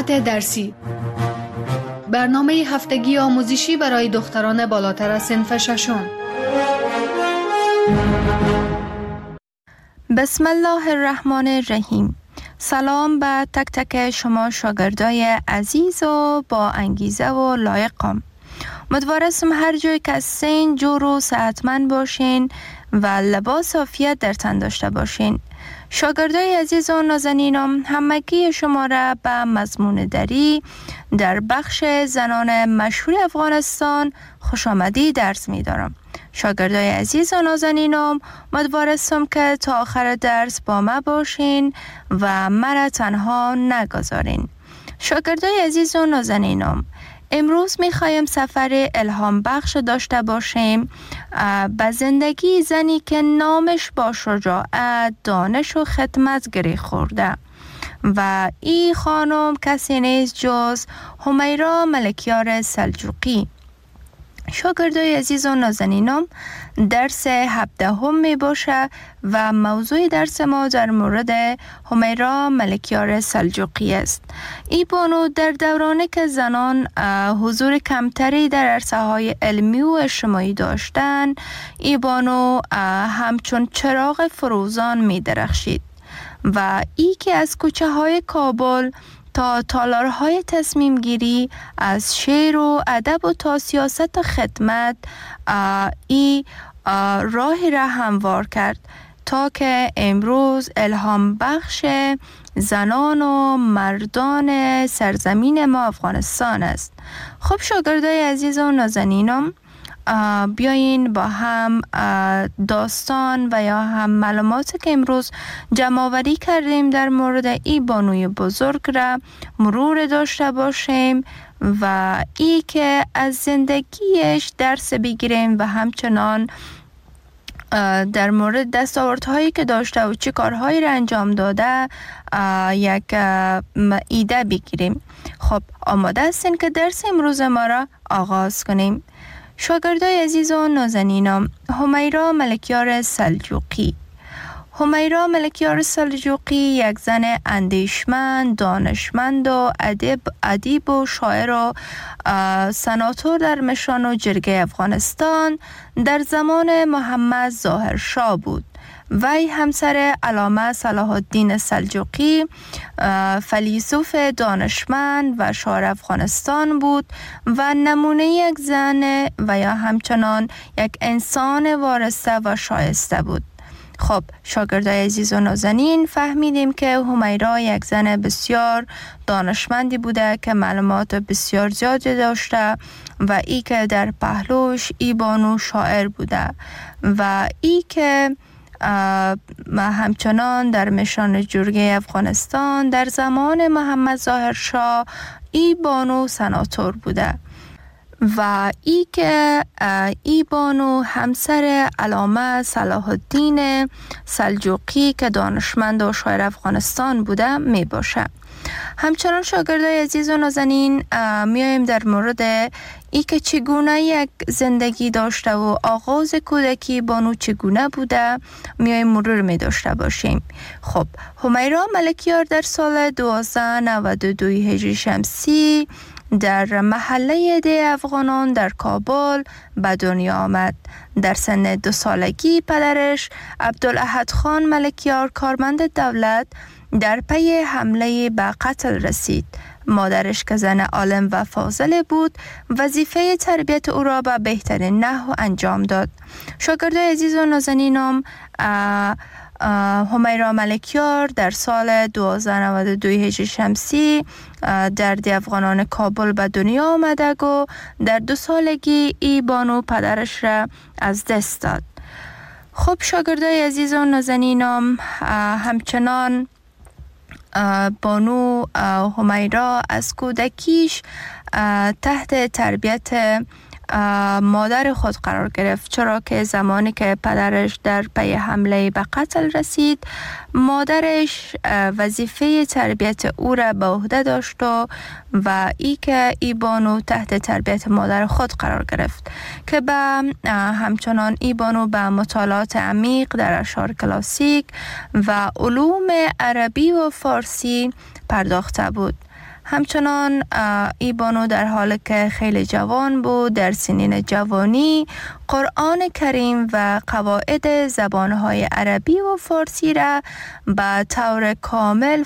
مطالعات درسی، برنامه هفتگی آموزشی برای دختران بالاتر از صنف ششم. بسم الله الرحمن الرحیم. سلام به تک تک شما شاگردای عزیز و با انگیزه و لایقم. امیدوارم هر جای که هستین جور و صحتمند باشین و لباس عافیت در تن داشته باشین. شاگردای عزیز و نازنینم، همگی شما را به مضمون دری در بخش زنان مشهور افغانستان خوش آمدی درس می دارم. شاگردای عزیز و نازنینم، امیدوارم که تا آخر درس با ما باشین و مرا تنها نگذارین. شاگردای عزیز و نازنینم، امروز میخوایم سفر الهام بخش داشته باشیم به زندگی زنی که نامش با شجاعت، دانش و خدمت گره خورده و این خانم کسی نیست جز همیرا ملکیار سلجوقی. شاگردای عزیز و نازنینم، درس 17 می باشه و موضوع درس ما در مورد همیرا ملکیار سلجوقی است. این بانو در دورانی که زنان حضور کمتری در عرصه‌های علمی و اجتماعی داشتند، این بانو همچون چراغ فروزان می درخشید و ای که از کوچه های کابل تا تالارهای تصمیم گیری، از شعر و ادب و تا سیاست و خدمت ای راهی را هموار کرد تا که امروز الهام بخش زنان و مردان سرزمین ما افغانستان است. خب شاگردای عزیز و نازنینم، بیاین با هم داستان و یا هم معلوماتی که امروز جمع آوری کردیم در مورد این بانوی بزرگ را مرور داشته باشیم و ای که از زندگیش درس بگیریم و همچنان در مورد دستاوردهایی که داشته و چه کارهایی را انجام داده یک ایده بگیریم. خب آماده هستین که درس امروز ما را آغاز کنیم؟ شاگردای عزیز و نازنینم، همیرا ملکیار سلجوقی. همیرا ملکیار سلجوقی یک زن اندیشمند، دانشمند و ادیب و شاعر و سناتور در مشان و جرگه افغانستان در زمان محمد ظاهر شاه بود. وی همسر علامه صلاح الدین سلجوقی، فیلسوف دانشمند و شاعر افغانستان بود و نمونه یک زن و یا همچنان یک انسان وارسته و شایسته بود. خب شاگردای عزیز و نازنین، فهمیدیم که همیرا یک زن بسیار دانشمندی بوده که معلومات بسیار زیادی داشته و ای که در پهلوش ای بانو شاعر بوده و ای که همچنان در مشان جرگه افغانستان در زمان محمد ظاهر شاه ای بانو سناتور بوده و ای که ای بانو همسر علامه صلاح الدین سلجوقی که دانشمند و شاعر افغانستان بوده می باشه. همچنان شاگردای عزیز و نازنین، میایم در مورد ای که چگونه یک زندگی داشته و آغاز کودکی بانو چگونه بوده میایم مرور می داشته باشیم. خب همیرا ملکیار در سال 1292 هجری شمسی در محله ده افغانان در کابل به دنیا آمد. در سن 2 سالگی پدرش عبدالاحد خان ملکیار کارمند دولت در پی حمله به قتل رسید. مادرش که زن عالم و فاضل بود، وظیفه تربیت او را به بهترین نحو انجام داد. شاگردای عزیز و نازنینم، همیرا ملکیار در سال 1292 هجری شمسی در ده افغانان کابل به دنیا آمده و در 2 سالگی ای بانو پدرش را از دست داد. خب شاگردای عزیز و نازنینم، همچنان بانو همیرا از کودکیش تحت تربیت مادر خود قرار گرفت، چرا که زمانی که پدرش در پی حمله به قتل رسید، مادرش وظیفه تربیت او را به عهده داشت و ای که ای بانو تحت تربیت مادر خود قرار گرفت که همچنان ای بانو به مطالعات عمیق در اشعار کلاسیک و علوم عربی و فارسی پرداخته بود. همچنان ای بانو در حالی که خیلی جوان بود در سنین جوانی قرآن کریم و قواعد زبانهای عربی و فارسی را به طور کامل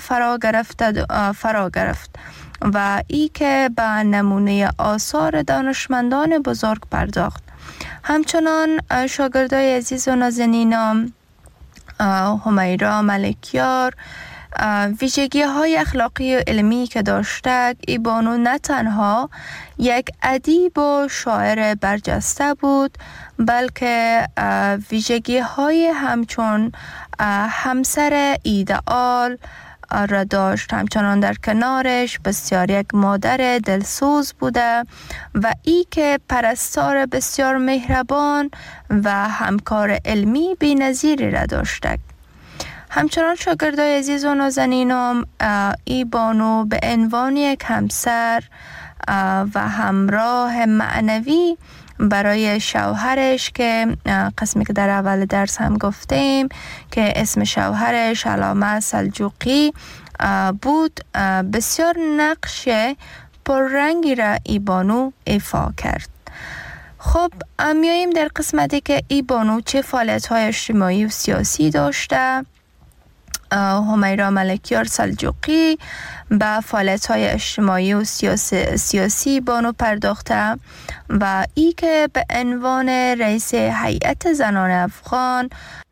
فرا گرفت و ای که به نمونه آثار دانشمندان بزرگ پرداخت. همچنان شاگردای عزیز و نازنینم همیرا ملکیار ویژگی های اخلاقی و علمی که داشته، ای بانو نه تنها یک ادیب و شاعر برجسته بود بلکه ویژگی های همچون همسر ایدئال را داشت. همچنان در کنارش بسیار یک مادر دلسوز بوده و ای که پرستار بسیار مهربان و همکار علمی بی‌نظیری را داشته. همچنان شاگردای عزیز و نازنینم ای بانو به عنوان یک همسر و همراه معنوی برای شوهرش که قسمی که در اول درس هم گفتیم که اسم شوهرش علامه سلجوقی بود، بسیار نقش پررنگی را ای بانو ایفا کرد. خب میاییم در قسمتی که ای بانو چه فعالیت‌های اجتماعی و سیاسی داشته. همیرا ملکیار سلجوقی به فعالیت‌های اجتماعی و سیاسی بانو پرداخته و ای که به عنوان رئیس هیئت زنان افغان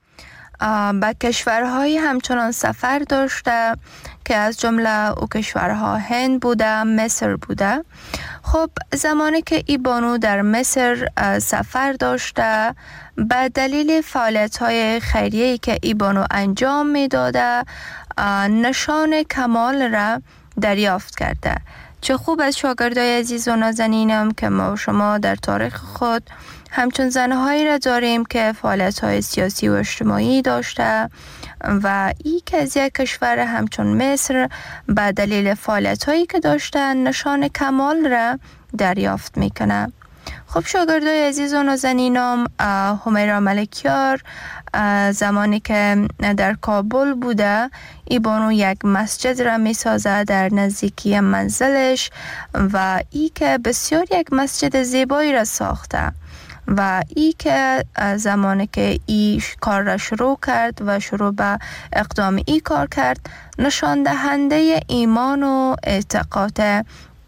به کشورهای همچنان سفر داشته که از جمله او کشورها هند بوده، مصر بوده. خب زمانی که ای بانو در مصر سفر داشته به دلیل فعالیت‌های خیریه‌ای که ای بانو انجام می‌داده نشان کمال را دریافت کرده. چه خوب از شاگردای عزیز و نازنینم که ما و شما در تاریخ خود همچون زنهایی را داریم که فعالیت‌های سیاسی و اجتماعی داشته و ای که از یک کشور همچون مصر به دلیل فعالیت‌هایی که داشتن نشان کمال را دریافت میکنه. خب شاگردای عزیز و نازنینم همیرا ملکیار زمانی که در کابل بوده ای بانو یک مسجد را می سازه در نزدیکی منزلش و ای که بسیار یک مسجد زیبایی را ساخته و ای که زمانی که ای کار را شروع کرد و شروع به اقدام ای کار کرد نشان دهنده ایمان و اعتقاد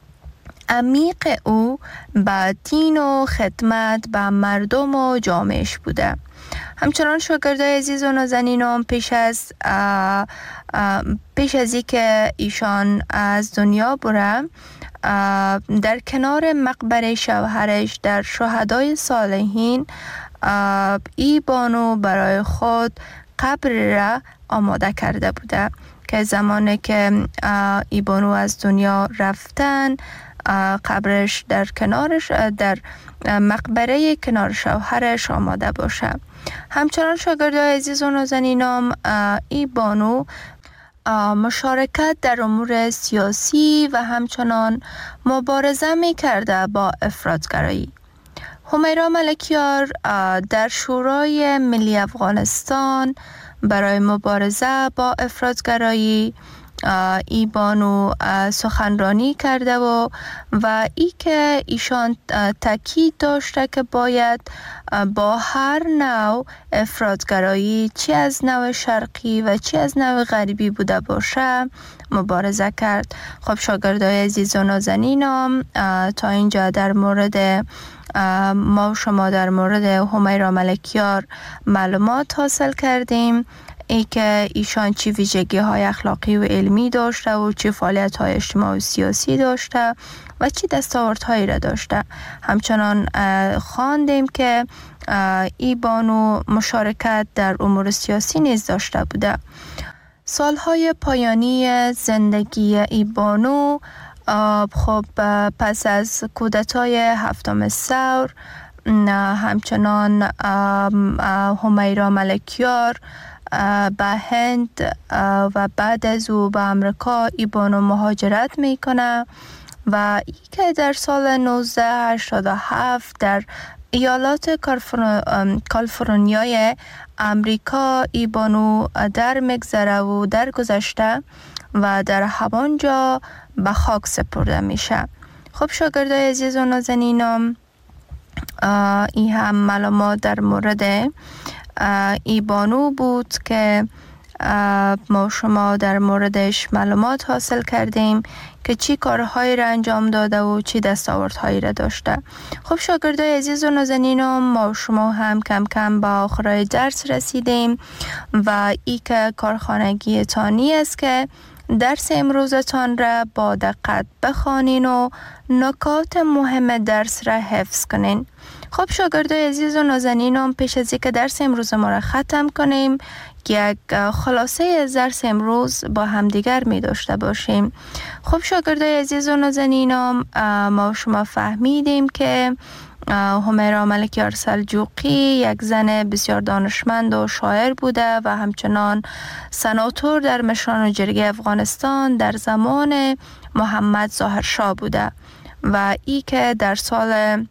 عمیق او به دین و خدمت به مردم و جامعهش بوده. همچنان شاگردای عزیز و نازنینم پیش از ای که ایشان از دنیا بره در کنار مقبره شوهرش در شهدای صالحین ای بانو برای خود قبر را آماده کرده بوده که زمانی که ای بانو از دنیا رفتن قبرش در کنارش در مقبره کنار شوهرش آماده باشه. همچنان شاگردای عزیز و نازنینم ای بانو مشارکت در امور سیاسی و همچنان مبارزه می کرده با افراطگرایی. همیرا ملکیار در شورای ملی افغانستان برای مبارزه با افراطگرایی ای بانو سخنرانی کرده و ای که ایشان تاکید داشته که باید با هر نوع افراطگرایی چی از نوع شرقی و چی از نوع غربی بوده باشه مبارزه کرد. خب شاگردای عزیز و نازنینم تا اینجا در مورد ما و شما در مورد همیرا ملکیار معلومات حاصل کردیم، ای که ایشان چی ویژگی های اخلاقی و علمی داشته و چی فعالیت های اجتماعی و سیاسی داشته و چی دستاوردهایی را داشته. همچنان خواندیم که ای بانو مشارکت در امور سیاسی نیز داشته بوده. سالهای پایانی زندگی ای بانو خب پس از کودتای 7 ثور همچنان همیرا ملکیار به هند و بعد از او به امریکا ای بانو مهاجرت میکنه و ای که در سال 1987 در ایالات کالیفرنیای امریکا ای بانو در مگذره و در گذشته و در همانجا به خاک سپرده میشه. خب شاگردای عزیز و نازنینم، این هم معلومات در مورد ای بانو بود که ما شما در موردش معلومات حاصل کردیم که چی کارهایی را انجام داده و چی دستاوردهایی را داشته. خب شاگردای عزیز و نازنینم، ما شما هم کم کم به آخرای درس رسیدیم و ای که کارخانگی تانی است که درس امروزتان را با دقت بخوانین و نکات مهم درس را حفظ کنین. خب شاگردای عزیز و نازنینم، پیش از اینکه درس امروز ما را ختم کنیم، یک خلاصه از درس امروز با همدیگر می داشته باشیم. خب شاگردای عزیز و نازنینم، ما شما فهمیدیم که همیرا ملکیار سلجوقی یک زن بسیار دانشمند و شاعر بوده و همچنان سناتور در مشران جرگه افغانستان در زمان محمد ظاهرشاه بوده و ای که در سال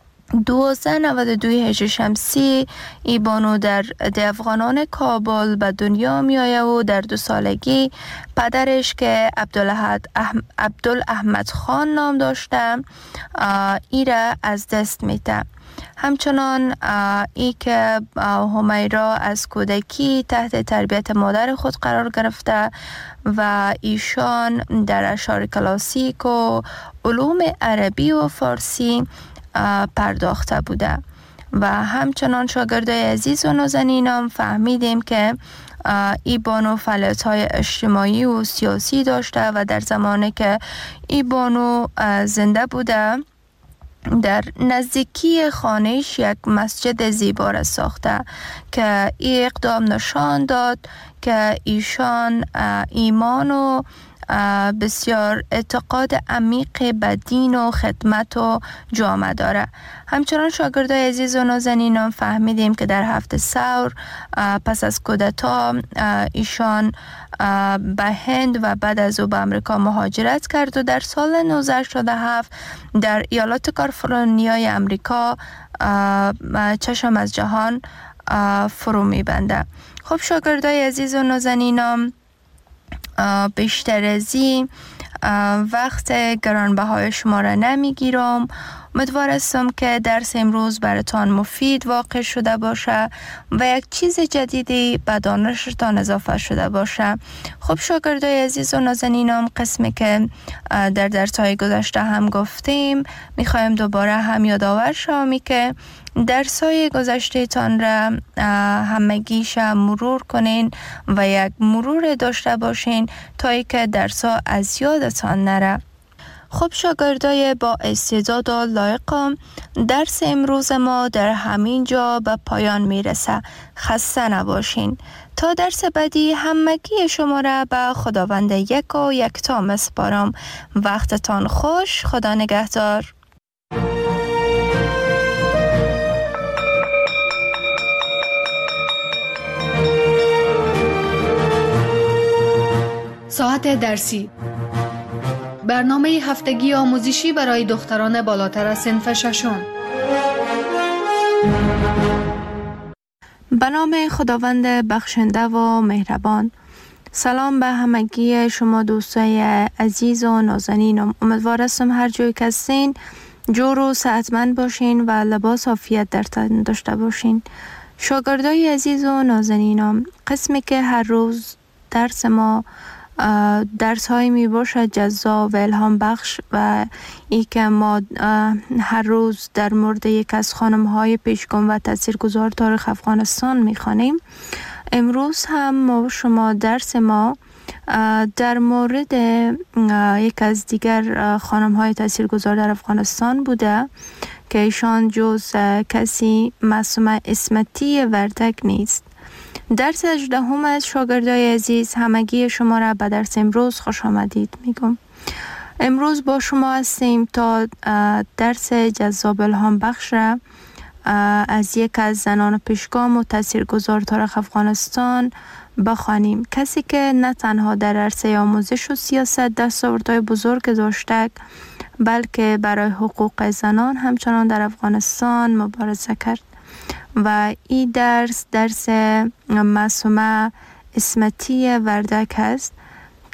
1292 هجری شمسی ای بانو در افغانان کابل به دنیا می آید و در 2 سالگی پدرش که عبدالاحمد خان نام داشته ای را از دست میده. همچنان ای که همیرا از کودکی تحت تربیت مادر خود قرار گرفته و ایشان در اشعار کلاسیک و علوم عربی و فارسی پرداخته بوده و همچنان شاگردای عزیز و نازنینم فهمیدیم که ای بانو فعالیت‌های اجتماعی و سیاسی داشته و در زمانی که ای بانو زنده بوده در نزدیکی خانهش یک مسجد زیبا را ساخته که ای اقدام نشان داد که ایشان ایمان و بسیار اعتقاد عمیق به دین و خدمت و جامعه داره. همچنان شاگردای عزیز و نازنینم فهمیدیم که در 7 ثور پس از کودتا ایشان به هند و بعد از او به امریکا مهاجرت کرد و در سال 1987 در ایالات کالیفرنیای امریکا چشم از جهان فرو میبنده. خب شاگردای عزیز و نازنینم، بیشتر از این وقت گرانبهای شما را نمیگیرم. امیدوار هستم که درس امروز براتان مفید واقع شده باشه و یک چیز جدیدی به دانشتان اضافه شده باشه. خب شاگردای عزیز و نازنینم، قسمی که در درس‌های گذشته هم گفتیم میخوایم دوباره هم یادآور شوم که درس‌های گذشته تان را همگیش مرور کنین و یک مرور داشته باشین تا اینکه درس‌ها از یادتان نره. خب شاگردای با استعداد و لایقم، درس امروز ما در همین جا به پایان میرسه. خسته نباشین. تا درس بعدی همگی شما را به خداوند یک و یکتا میسپارم. وقتتان خوش. خدا نگهدار. ساعت درسی، برنامه هفتگی آموزشی برای دختران بالاتر از صنف ششم. به نام خداوند بخشنده و مهربان. سلام به همگی شما دوستای عزیز و نازنینم. امیدوار هستم هر جایی که هستین جور و صحتمند باشین و لباس عافیت در تن داشته باشین. شاگردای عزیز و نازنینم، قسمی که هر روز درس ما درس های می باشد جذاب و الهام بخش و ای که ما هر روز در مورد یک از خانم های پیشگام و تاثیرگذار تاریخ افغانستان می خوانیم. امروز هم ما شما درس ما در مورد یک از دیگر خانم های تاثیرگذار در افغانستان بوده که ایشان جز کسی معصومه اسمتی وردک نیست. درس 18 از شاگردای عزیز، همگی شما را به درس امروز خوش آمدید میگم. امروز با شما هستیم تا درس جذاب الهام بخش را از یک از زنان پیشگام و تاثیرگذار تاریخ افغانستان بخوانیم. کسی که نه تنها در عرصه آموزش و سیاست دستاوردهای بزرگ داشته، بلکه برای حقوق زنان همچنان در افغانستان مبارزه کرد و این درس معصومه اسمتی وردک است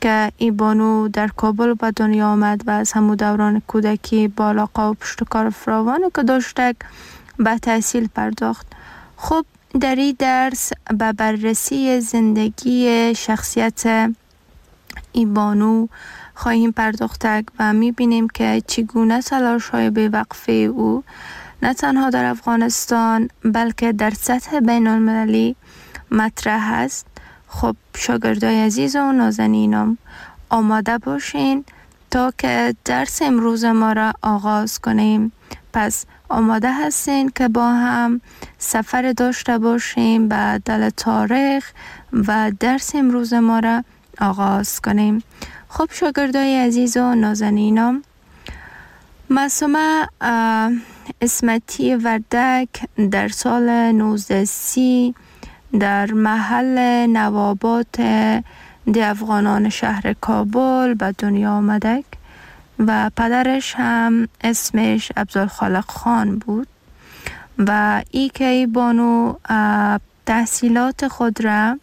که ای بانو در کابل به دنیا آمد و از همون دوران کودکی با علاقه و پشتکار فراوانی که داشتک به تحصیل پرداخت. خب در این درس به بررسی زندگی شخصیت ای بانو خواهیم پرداختک و میبینیم که چگونه تلاش‌های بی‌وقفه او نه تنها در افغانستان بلکه در سطح بین المللی مطرح است. خب شاگردای عزیز و نازنینم آماده باشین تا که درس امروز ما را آغاز کنیم. پس آماده هستین که با هم سفر داشته باشیم به دل تاریخ و درس امروز ما را آغاز کنیم. خب شاگردای عزیز و نازنینم، معصومه اسمتی وردک در سال 1930 در محل نوابات دی افغانان شهر کابل به دنیا آمدک و پدرش هم اسمش عبدالخالق خان بود و ای که ای بانو تحصیلات خود را،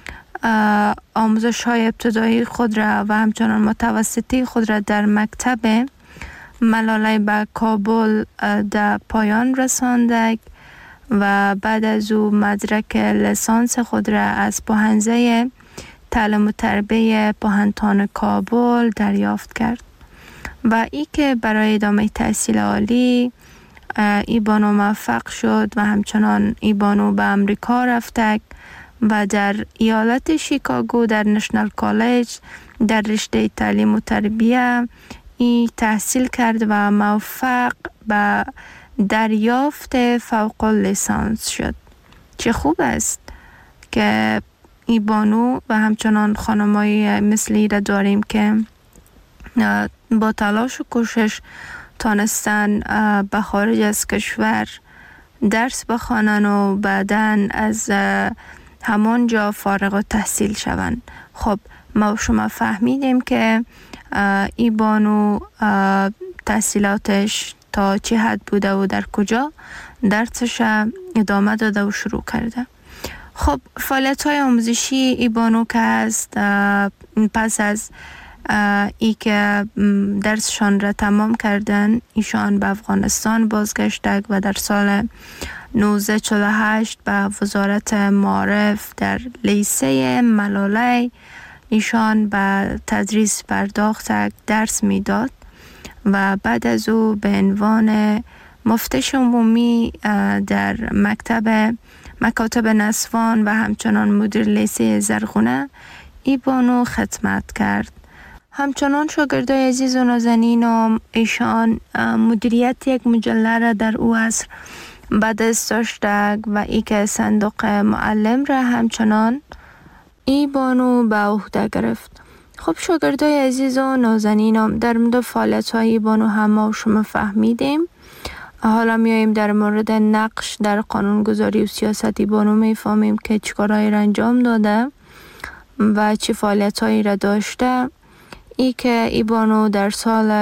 آموزش های ابتدایی خود را و همچنان متوسطی خود را در مکتب ملاله به کابل در پایان رساندک و بعد از او مدرک لیسانس خود را از پوهنځی تعلیم و تربیه پوهنتون کابل دریافت کرد و ای که برای ادامه تحصیل عالی ای بانو موفق شد و همچنان ای بانو به امریکا رفتک و در ایالت شیکاگو در نشنال کالج در رشته تعلیم و تربیه ای تحصیل کرد و موفق به دریافت فوق لیسانس شد. چه خوب است که ای بانو و همچنان خانمایی مثلی را داریم که با تلاش و کوشش تانستن به خارج از کشور درس بخوانن و بعداً از همان جا فارغ التحصیل شوند. خب ما شما فهمیدیم که ای بانو تحصیلاتش تا چه حد بوده و در کجا درسش ادامه داده و شروع کرده. خب فعالیت های آموزشی ای بانو که هست، پس از ای که درسشان را تمام کردن ایشان به افغانستان بازگشتند و در سال 1948 به وزارت معارف در لیسه ملاله ایشان به تدریس پرداختند، درس میداد و بعد از او به عنوان مفتش عمومی در مکاتب نسوان و همچنان مدیر لیسه زرغونه ای بانو خدمت کرد. همچنان شاگردای عزیز و نازنینم ایشان مدیریت یک مجله را در او عصر به دست داشتند و ای که صندوق معلم را همچنان ای بانو به عهده گرفت. خب شاگردای عزیز و نازنینم در مورد فعالیت‌های ای بانو هم ما شما فهمیدیم. حالا میاییم در مورد نقش در قانونگذاری و سیاست ای بانو میفهمیم که چیکارهایی را انجام داده و چه فعالیت‌هایی را داشته. ای که ای بانو در سال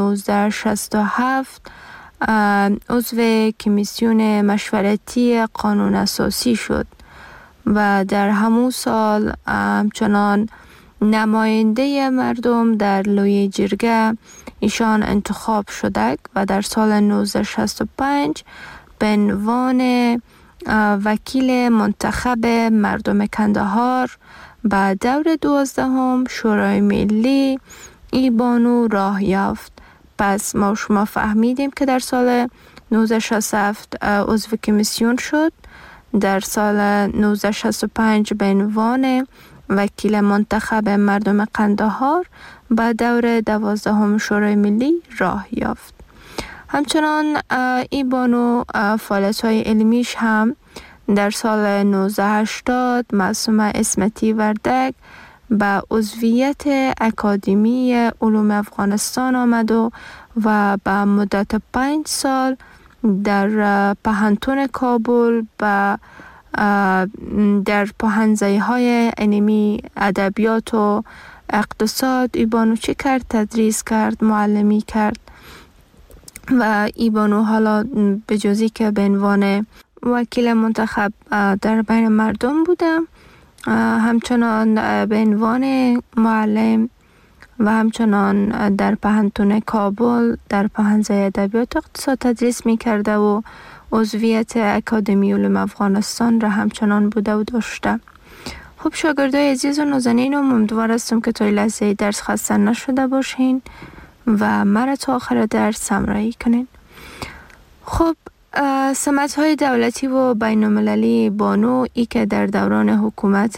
1967 عضو کمیسیون مشورتی قانون اساسی شد و در همون سال همچنان نماینده مردم در لوی جرگه ایشان انتخاب شده و در سال 1965 به عنوان وکیل منتخب مردم کندهار به دور 12 شورای ملی ای بانو راه یافت. پس ما شما فهمیدیم که در سال 1967 عضو کمیسیون شد، در سال 1965 به عنوان وکیل منتخب مردم قندهار به دور 12 شورای ملی راه یافت. همچنان ای بانو فعالیت‌های علمیش هم در سال 1980 معصومه اسمتی وردک به عضویت اکادمی علوم افغانستان آمد و به مدت 5 سال در پوهنتون کابل در پوهنځی‌های علمی ادبیات و اقتصاد ای بانو چه کرد؟ تدریس کرد، معلمی کرد و ای بانو حالا به جزی که به عنوان وکیل منتخب در بین مردم بودم، همچنان به عنوان معلم و همچنان در پهنتون کابل در پهنزه ادبیات اقتصاد تدریس می کرده و عضویت اکادمی علوم افغانستان را همچنان بوده و داشته. خب شاگردای عزیز و نازنین، امیدوار هستم که تا لحظه درس خسته نشده باشین و مرا تا آخر درس همراهی کنین. خب سمت‌های دولتی و بین‌المللی بانو ای که در دوران حکومت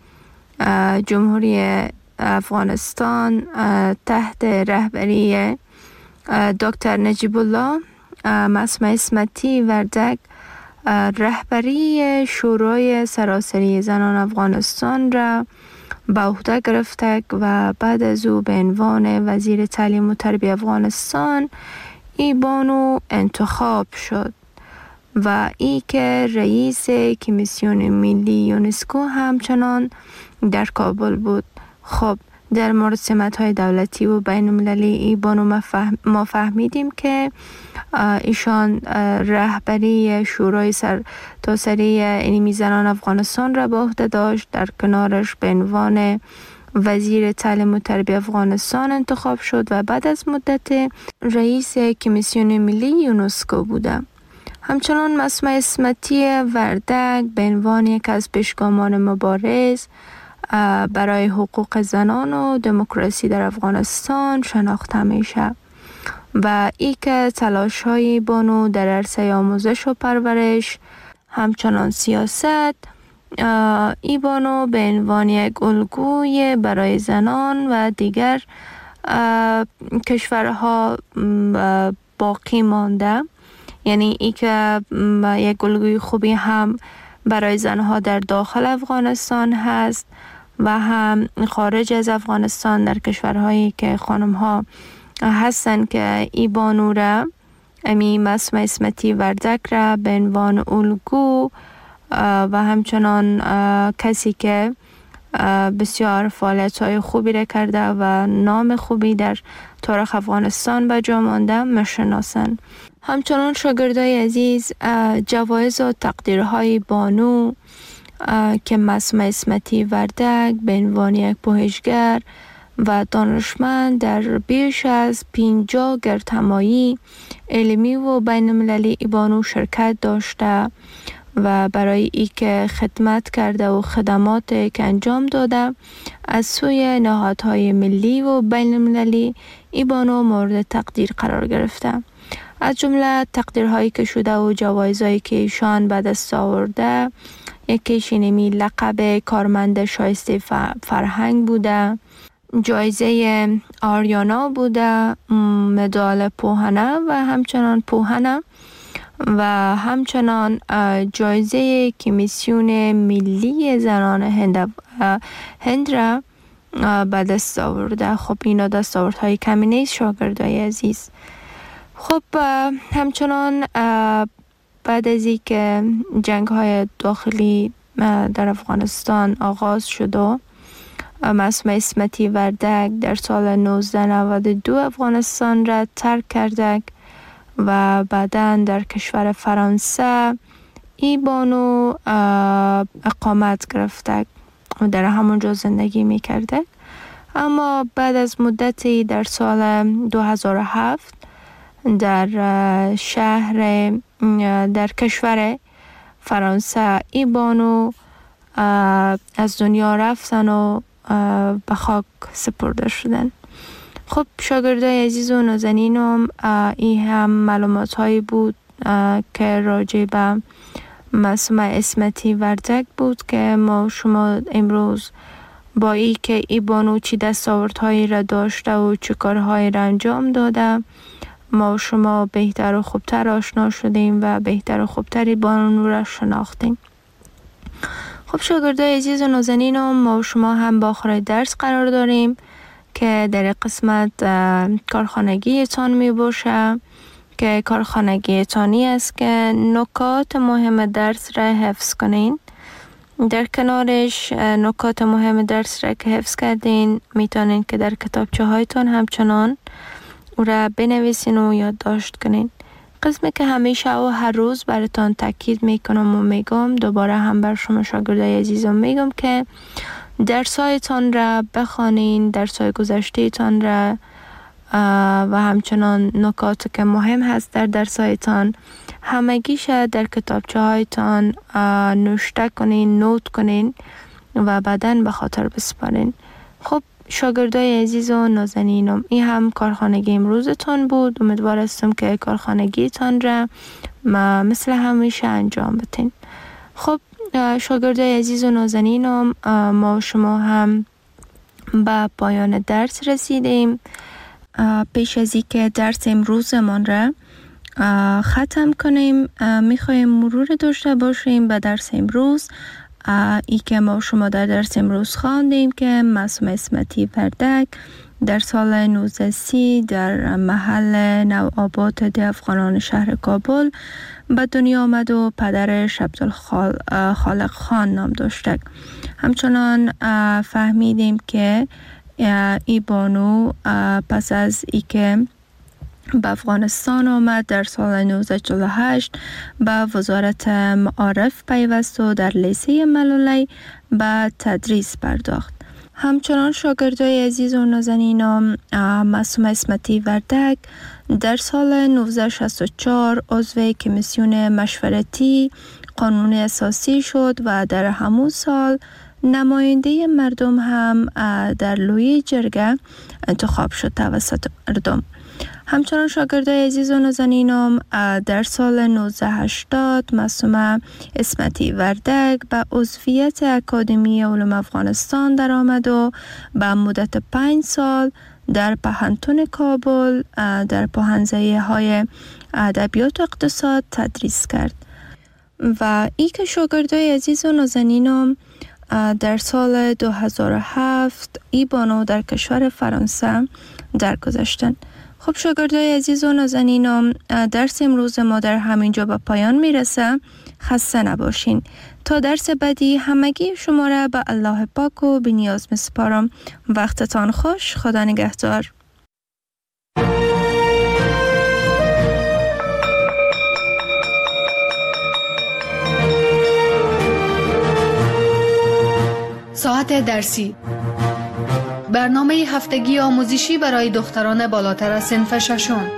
جمهوری افغانستان تحت رهبری دکتر نجیب الله معصومه اسمتی وردک رهبری شورای سراسری زنان افغانستان را به عهده گرفته و بعد از او به عنوان وزیر تعلیم و تربیت افغانستان ای بانو انتخاب شد و ای که رئیس کمیسیون ملی یونسکو همچنان در کابل بود. خب در مورد سمت‌های دولتی و بین‌المللی ای بانو ما فهمیدیم که ایشان رهبری شورای سرتاسری علمی زنان افغانستان را به عهده داشت. در کنارش به عنوان وزیر تعلیم و تربیت افغانستان انتخاب شد و بعد از مدت رئیس کمیسیون ملی یونسکو بوده. همچنان معصومه اسمتی وردک به عنوان یک از پیشگامان مبارز برای حقوق زنان و دموکراسی در افغانستان شناخته میشه و ای که تلاش‌های بانو در عرصه آموزش و پرورش همچنان سیاست ای بانو به عنوان یک الگوی برای زنان و دیگر کشورها باقی مانده. یعنی ای که یک الگوی خوبی هم برای زنها در داخل افغانستان هست و هم خارج از افغانستان در کشورهایی که خانم‌ها هستن که ای بانو را معصومه اسمتی وردک را به عنوان الگو و همچنان کسی که بسیار فعالیت‌های خوبی را کرده و نام خوبی در تاریخ افغانستان به جا مانده میشناسند. همچنان شاگردای عزیز جوایز و تقدیرهای بانو که معصومه اسمتی وردک به عنوان یک پژوهشگر و دانشمند در بیش از 50 گردهمایی علمی و بین‌المللی ای بانو شرکت داشته و برای ای که خدمت کرده و خدمات که انجام داده از سوی نهادهای ملی و بین‌المللی ای بانو مورد تقدیر قرار گرفته. از جمله تقدیرهایی که شده و جوایزهایی که ایشان به دست آورده یکیش اینمی لقب کارمند شایسته فرهنگ بوده، جایزه آریانا بوده، مدال پوهنه و همچنان پوهنه و همچنان جایزه کمیسیون ملی زنان هند را به دست آورده. خب اینا دستاوردهای کمی نیست شاگردای عزیز. خب همچنان بعد از این که جنگ های داخلی در افغانستان آغاز شد و معصومه اسمتی وردک در سال 1992 افغانستان را ترک کرده و بعداً در کشور فرانسه ای بانو اقامت گرفته و در همونجا زندگی می کرده. اما بعد از مدتی در سال 2007 در در کشور فرانسه ای بانو از دنیا رفتن و به خاک سپرده شدن. خب شاگردای عزیز و نازنینم، این هم معلومات هایی بود که راجع به معصومه اسمتی وردک بود که ما شما امروز با ای که ای بانو چی دستاوردهایی را داشته و چه کارهایی را انجام داده ما شما بهتر و خوبتر آشنا شدیم و بهتر و خوبتری بانو را شناختیم. خب شاگردای عزیز و نازنینم، ما شما هم با آخر درس قرار داریم که در قسمت کارخانگی تان می باشه که کارخانگی تانی است که نکات مهم درس را حفظ کنین. در کنارش نکات مهم درس را که حفظ کردین میتونین که در کتابچه هایتان همچنان او را بنویسین و یادداشت کنین. قسمی که همیشه و هر روز براتان تاکید میکنم و میگم، دوباره هم بر شما شاگردای عزیزم میگم که درسایتان را بخوانین، درسای گذشته تان را و همچنان نکاتی که مهم هست در درسایتان همگیش در کتابچه هایتان نوشته کنین، نوت کنین و بعداً به خاطر بسپارین. خب شاگردای عزیز و نازنینم، این هم کارخانگی امروزتان بود. امیدوار هستم که کارخانگیتان را مثل همیشه انجام بدین. خب شاگردای عزیز و نازنینم، ما شما هم به پایان درس رسیدیم. پیش از اینکه درس امروزمان را ختم کنیم، میخوایم مرور داشته باشیم به درس امروز. ای که ما شما در درس امروز خواندیم که معصومه اسمتی وردک در سال 1930 در محل نوآباد افغانان شهر کابل به دنیا آمد و پدرش عبدالخالق خان نام داشته. همچنان فهمیدیم که ای بانو پس از ای که به افغانستان آمد در سال 1948 به وزارت معارف پیوست و در لیسه ملولی به تدریس پرداخت. همچنان شاگردای عزیز و نازنینم، معصومه اسمتی وردک در سال 1964 عضو کمیسیون مشورتی قانون اساسی شد و در همون سال نماینده مردم هم در لوی جرگه انتخاب شد توسط مردم. همچنان شاگردای عزیز و نازنینم، در سال 1980 معصومه اسمتی وردک به عضویت اکادمی علوم افغانستان در آمد و به مدت 5 سال در پهنتون کابل در پوهنځی های ادبیات و اقتصاد تدریس کرد. و ای که شاگردای عزیز و نازنینم در سال 2007 ای بانو در کشور فرانسه درگذشتند. خب شاگردای عزیز و نازنینم، درس امروز ما در همینجا به پایان میرسه. خسته نباشین. تا درس بعدی همگی شما را به الله پاک و بی‌نیاز میسپارم. وقتتان خوش. خدا نگهدار. ساعت درسی، برنامه هفتگی آموزشی برای دختران بالاتر از صنف ششم.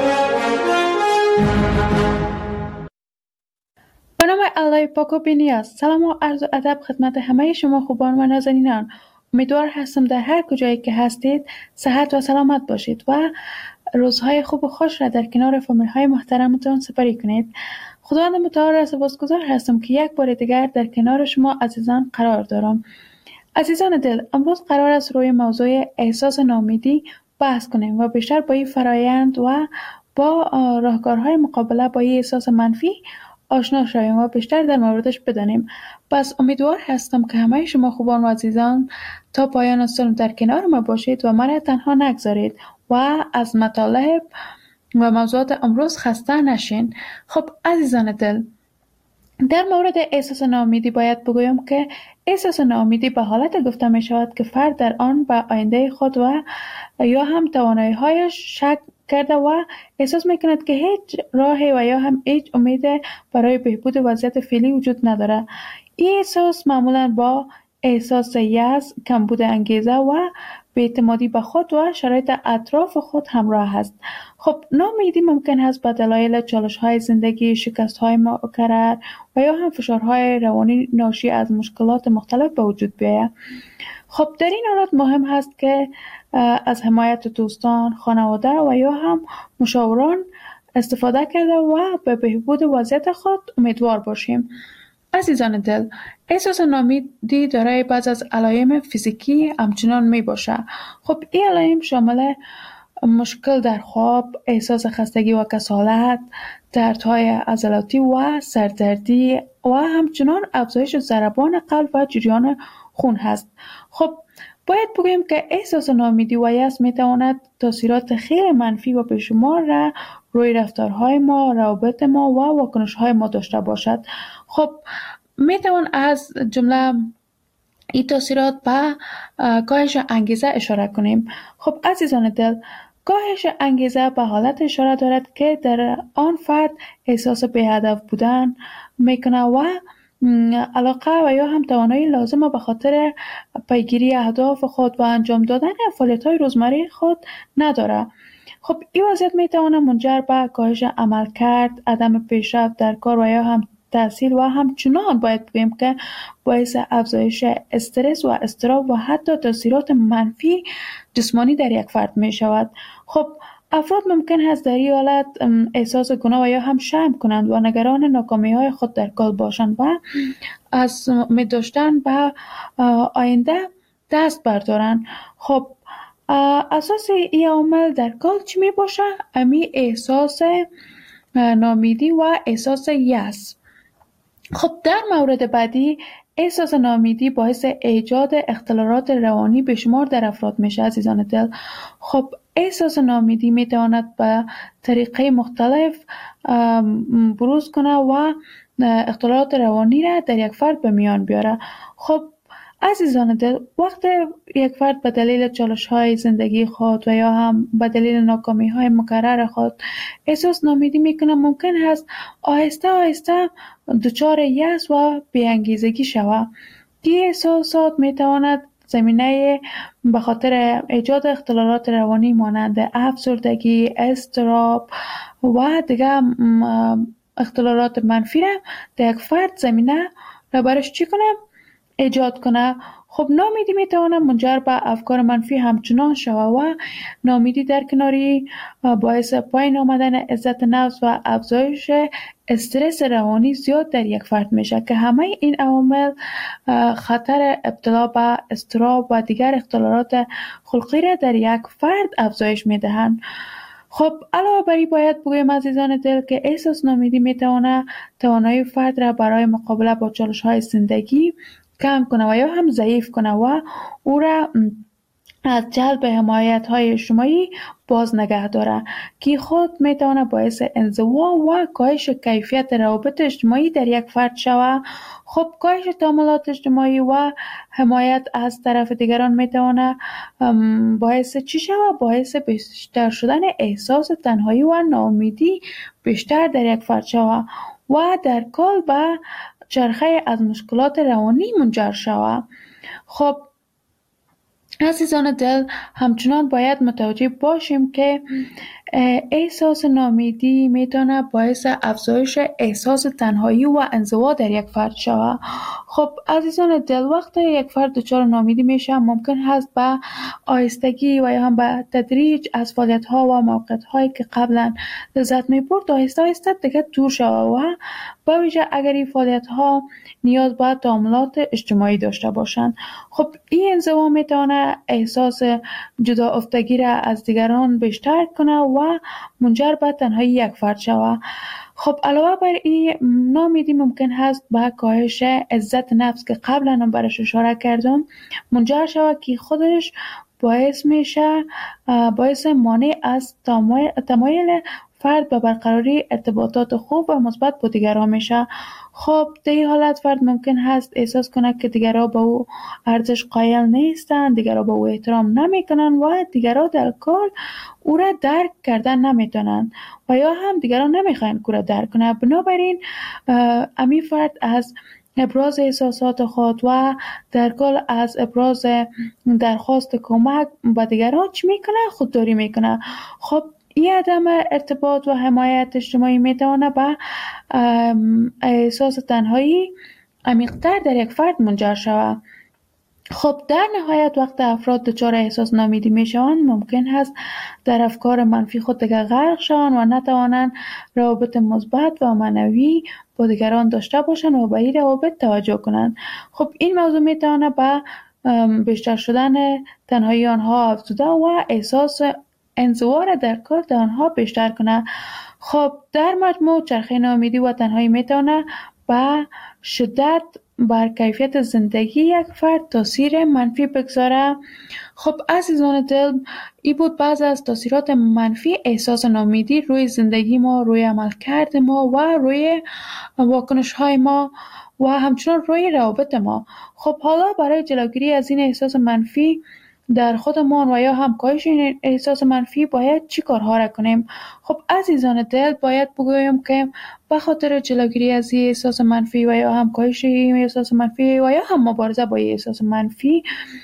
به نام الله پاک و بی‌نیاز. سلام و عرض و ادب خدمت همه شما خوبان و نازنینان. امیدوار هستم در هر کجایی که هستید صحت و سلامت باشید و روزهای خوب و خوش را در کنار فامیل های محترمتان سپری کنید. خداوند متعال را سپاسگزار هستم که یک بار دیگر در کنار شما عزیزان قرار دارم. عزیزان دل، امروز قرار است روی موضوع احساس ناامیدی بحث کنیم و بیشتر با این فرایند و با راهکارهای مقابله با این احساس منفی آشنا شویم و بیشتر در موردش بدانیم. پس امیدوار هستم که همه شما خوبان و عزیزان تا پایان سال در کنار ما باشید و من تنها نگذارید و از مطالب و موضوعات امروز خسته نشین. خب عزیزان دل، در مورد احساس ناامیدی باید بگویم که احساس ناامیدی به حالت گفته می شود که فرد در آن به آینده خود و یا هم توانایی‌هایش شک کرده و احساس می کند که هیچ راهی و یا هم هیچ امید برای بهبود وضعیت فعلی وجود نداره. این احساس معمولاً با احساس یأس، کمبود انگیزه و بی‌اعتمادی به خود و شرایط اطراف خود همراه است. خب ناامیدی ممکن است به دلایل چالش‌های زندگی، شکست‌های مکرر و یا هم فشارهای روانی ناشی از مشکلات مختلف به وجود بیاید. خب در این حالت مهم است که از حمایت دوستان، خانواده و یا هم مشاوران استفاده کرده و به بهبود وضعیت خود امیدوار باشیم. عزیزان دل، احساس ناامیدی دارای بعض از علائم فیزیکی همچنان می باشه. خب این علائم شامل مشکل در خواب، احساس خستگی و کسالت، دردهای عضلاتی و سردردی و همچنان افزایش ضربان قلب و جریان خون هست. خب باید بگویم که احساس ناامیدی و یأس می تواند تاثیرات خیلی منفی و بیشمار را روی رفتارهای ما، روابط ما و واکنش‌های ما داشته باشد. خب می توان از جمله این تاثیرات به کاهش انگیزه اشاره کنیم. خب عزیزان دل، کاهش انگیزه به حالت اشاره دارد که در آن فرد احساس بی‌هدف بودن میکنه و علاقه و یا هم توانایی لازمه به خاطر پیگیری اهداف خود و انجام دادن فعالیت‌های روزمره خود نداره. خب این وضعیت میتواند منجر به کاهش عملکرد، عدم پیشرفت در کار و یا هم تحصیل و همچنان باید بگوییم که باعث افزایش استرس و اضطراب و حتی تاثیرات منفی جسمانی در یک فرد می شود. خب افراد ممکن است در این حالت احساس گناه و یا هم شرم کنند و نگران ناکامی های خود در کار باشند و از امید داشتن به آینده دست بردارند. خب اساس این عامل در کار چی می باشه؟ امی احساس ناامیدی و احساس یأس. خب در مورد بعدی احساس ناامیدی باعث ایجاد اختلالات روانی به شمار در افراد میشه عزیزان دل. خب احساس ناامیدی میتواند به طریقه مختلف بروز کنه و اختلالات روانی را در یک فرد به میان بیاره. خب عزیزان دل، وقتی یک فرد به دلیل چالش‌های زندگی خود و یا هم به دلیل ناکامی‌های مکرر خود احساس ناامیدی میکنه، ممکن است آهسته آهسته دچار یأس و بی‌انگیزگی شود. این احساسات میتواند زمینه به خاطر ایجاد اختلالات روانی مانند افسردگی، اضطراب و دیگر اختلالات منفی را در یک فرد زمینه را برش چی کنه؟ ایجاد کنه. خب ناامیدی میتواند منجر به افکار منفی همچنان شود و ناامیدی در کناری باعث پایین آمدن عزت نفس و افزایش استرس روانی زیاد در یک فرد میشه که همه این عوامل خطر ابتلا به اضطراب و دیگر اختلالات خلقی را در یک فرد افزایش میدهند. خب علاوه بر این باید بگویم عزیزان دل که احساس ناامیدی میتواند توانایی فرد را برای مقابله با چالش‌های زندگی کم کنه و یا هم ضعیف کنه و او را از جلب حمایت‌های اجتماعی باز نگه داره که خود میتونه باعث انزوا و کاهش کیفیت روابط اجتماعی در یک فرد شود. خب کاهش تعاملات اجتماعی و حمایت از طرف دیگران میتونه باعث چی شود؟ باعث بیشتر شدن احساس تنهایی و ناامیدی بیشتر در یک فرد شود و در کل به چرخه از مشکلات روانی منجر شود. خب عزیزان دل، همچنان باید متوجه باشیم که احساس ناامیدی میتونه باعث افزایش احساس تنهایی و انزوا در یک فرد شود. خب عزیزان دل، وقتی یک فرد دچار ناامیدی میشه ممکن هست به آهستگی و یا هم به تدریج از فعالیت‌ها و موقعیت‌هایی که قبلا لذت می‌برد آهسته آهسته دیگه دور شود و به ویژه اگر این فعالیت‌ها نیاز به تعاملات اجتماعی داشته باشند. خب این انزوا میتونه احساس جدا افتگی را از دیگران بیشتر کنه و منجر به تنهایی یک فرد شود. خب علاوه بر این ناامیدی ممکن هست به کاهش عزت نفس که قبلا هم برش اشاره کردم منجر شود که خودش باعث میشه باعث مانع از تمایل فرد به برقراری ارتباطات خوب و مثبت با دیگران میشه. خب در این حالت فرد ممکن هست احساس کنه که دیگران به او ارزش قائل نیستند، دیگران به او احترام نمیکنن و دیگران در کل او را درک کردن نمیتونن و یا هم دیگران نمیخواین که او را درک کنه. بنابراین امی فرد از ابراز احساسات خود و در کل از ابراز درخواست کمک به دیگران چی میکنه؟ خودداری میکنه. خب این عدم ارتباط و حمایت اجتماعی میتونه به احساس تنهایی عمیق‌تر در یک فرد منجر شود. خب در نهایت وقت افراد دچار احساس ناامیدی میشوند ممکن است در افکار منفی خود دیگر غرق شوند و نتوانند روابط مثبت و معنوی با دیگران داشته باشند و به این روابط توجه کنند. خب این موضوع میتونه به بیشتر شدن تنهایی آنها افزوده و احساس انزوا را در کار آنها بیشتر کنه. خب در مجموع چرخه ناامیدی و تنهایی میتونه به شدت بر کیفیت زندگی یک فرد تاثیر منفی بگذاره. خب عزیزان دل، این بود بعض از تاثیرات منفی احساس ناامیدی روی زندگی ما، روی عملکرد ما و روی واکنش های ما و همچنین روی روابط ما. خب حالا برای جلوگیری از این احساس منفی در خودمان و یا هم کاهش این احساس منفی باید چی کارها را کنیم؟ خب عزیزان دل، باید بگویم که به خاطر جلوگیری از این احساس منفی و یا هم کاهش این احساس منفی و یا هم مبارزه با این احساس منفی،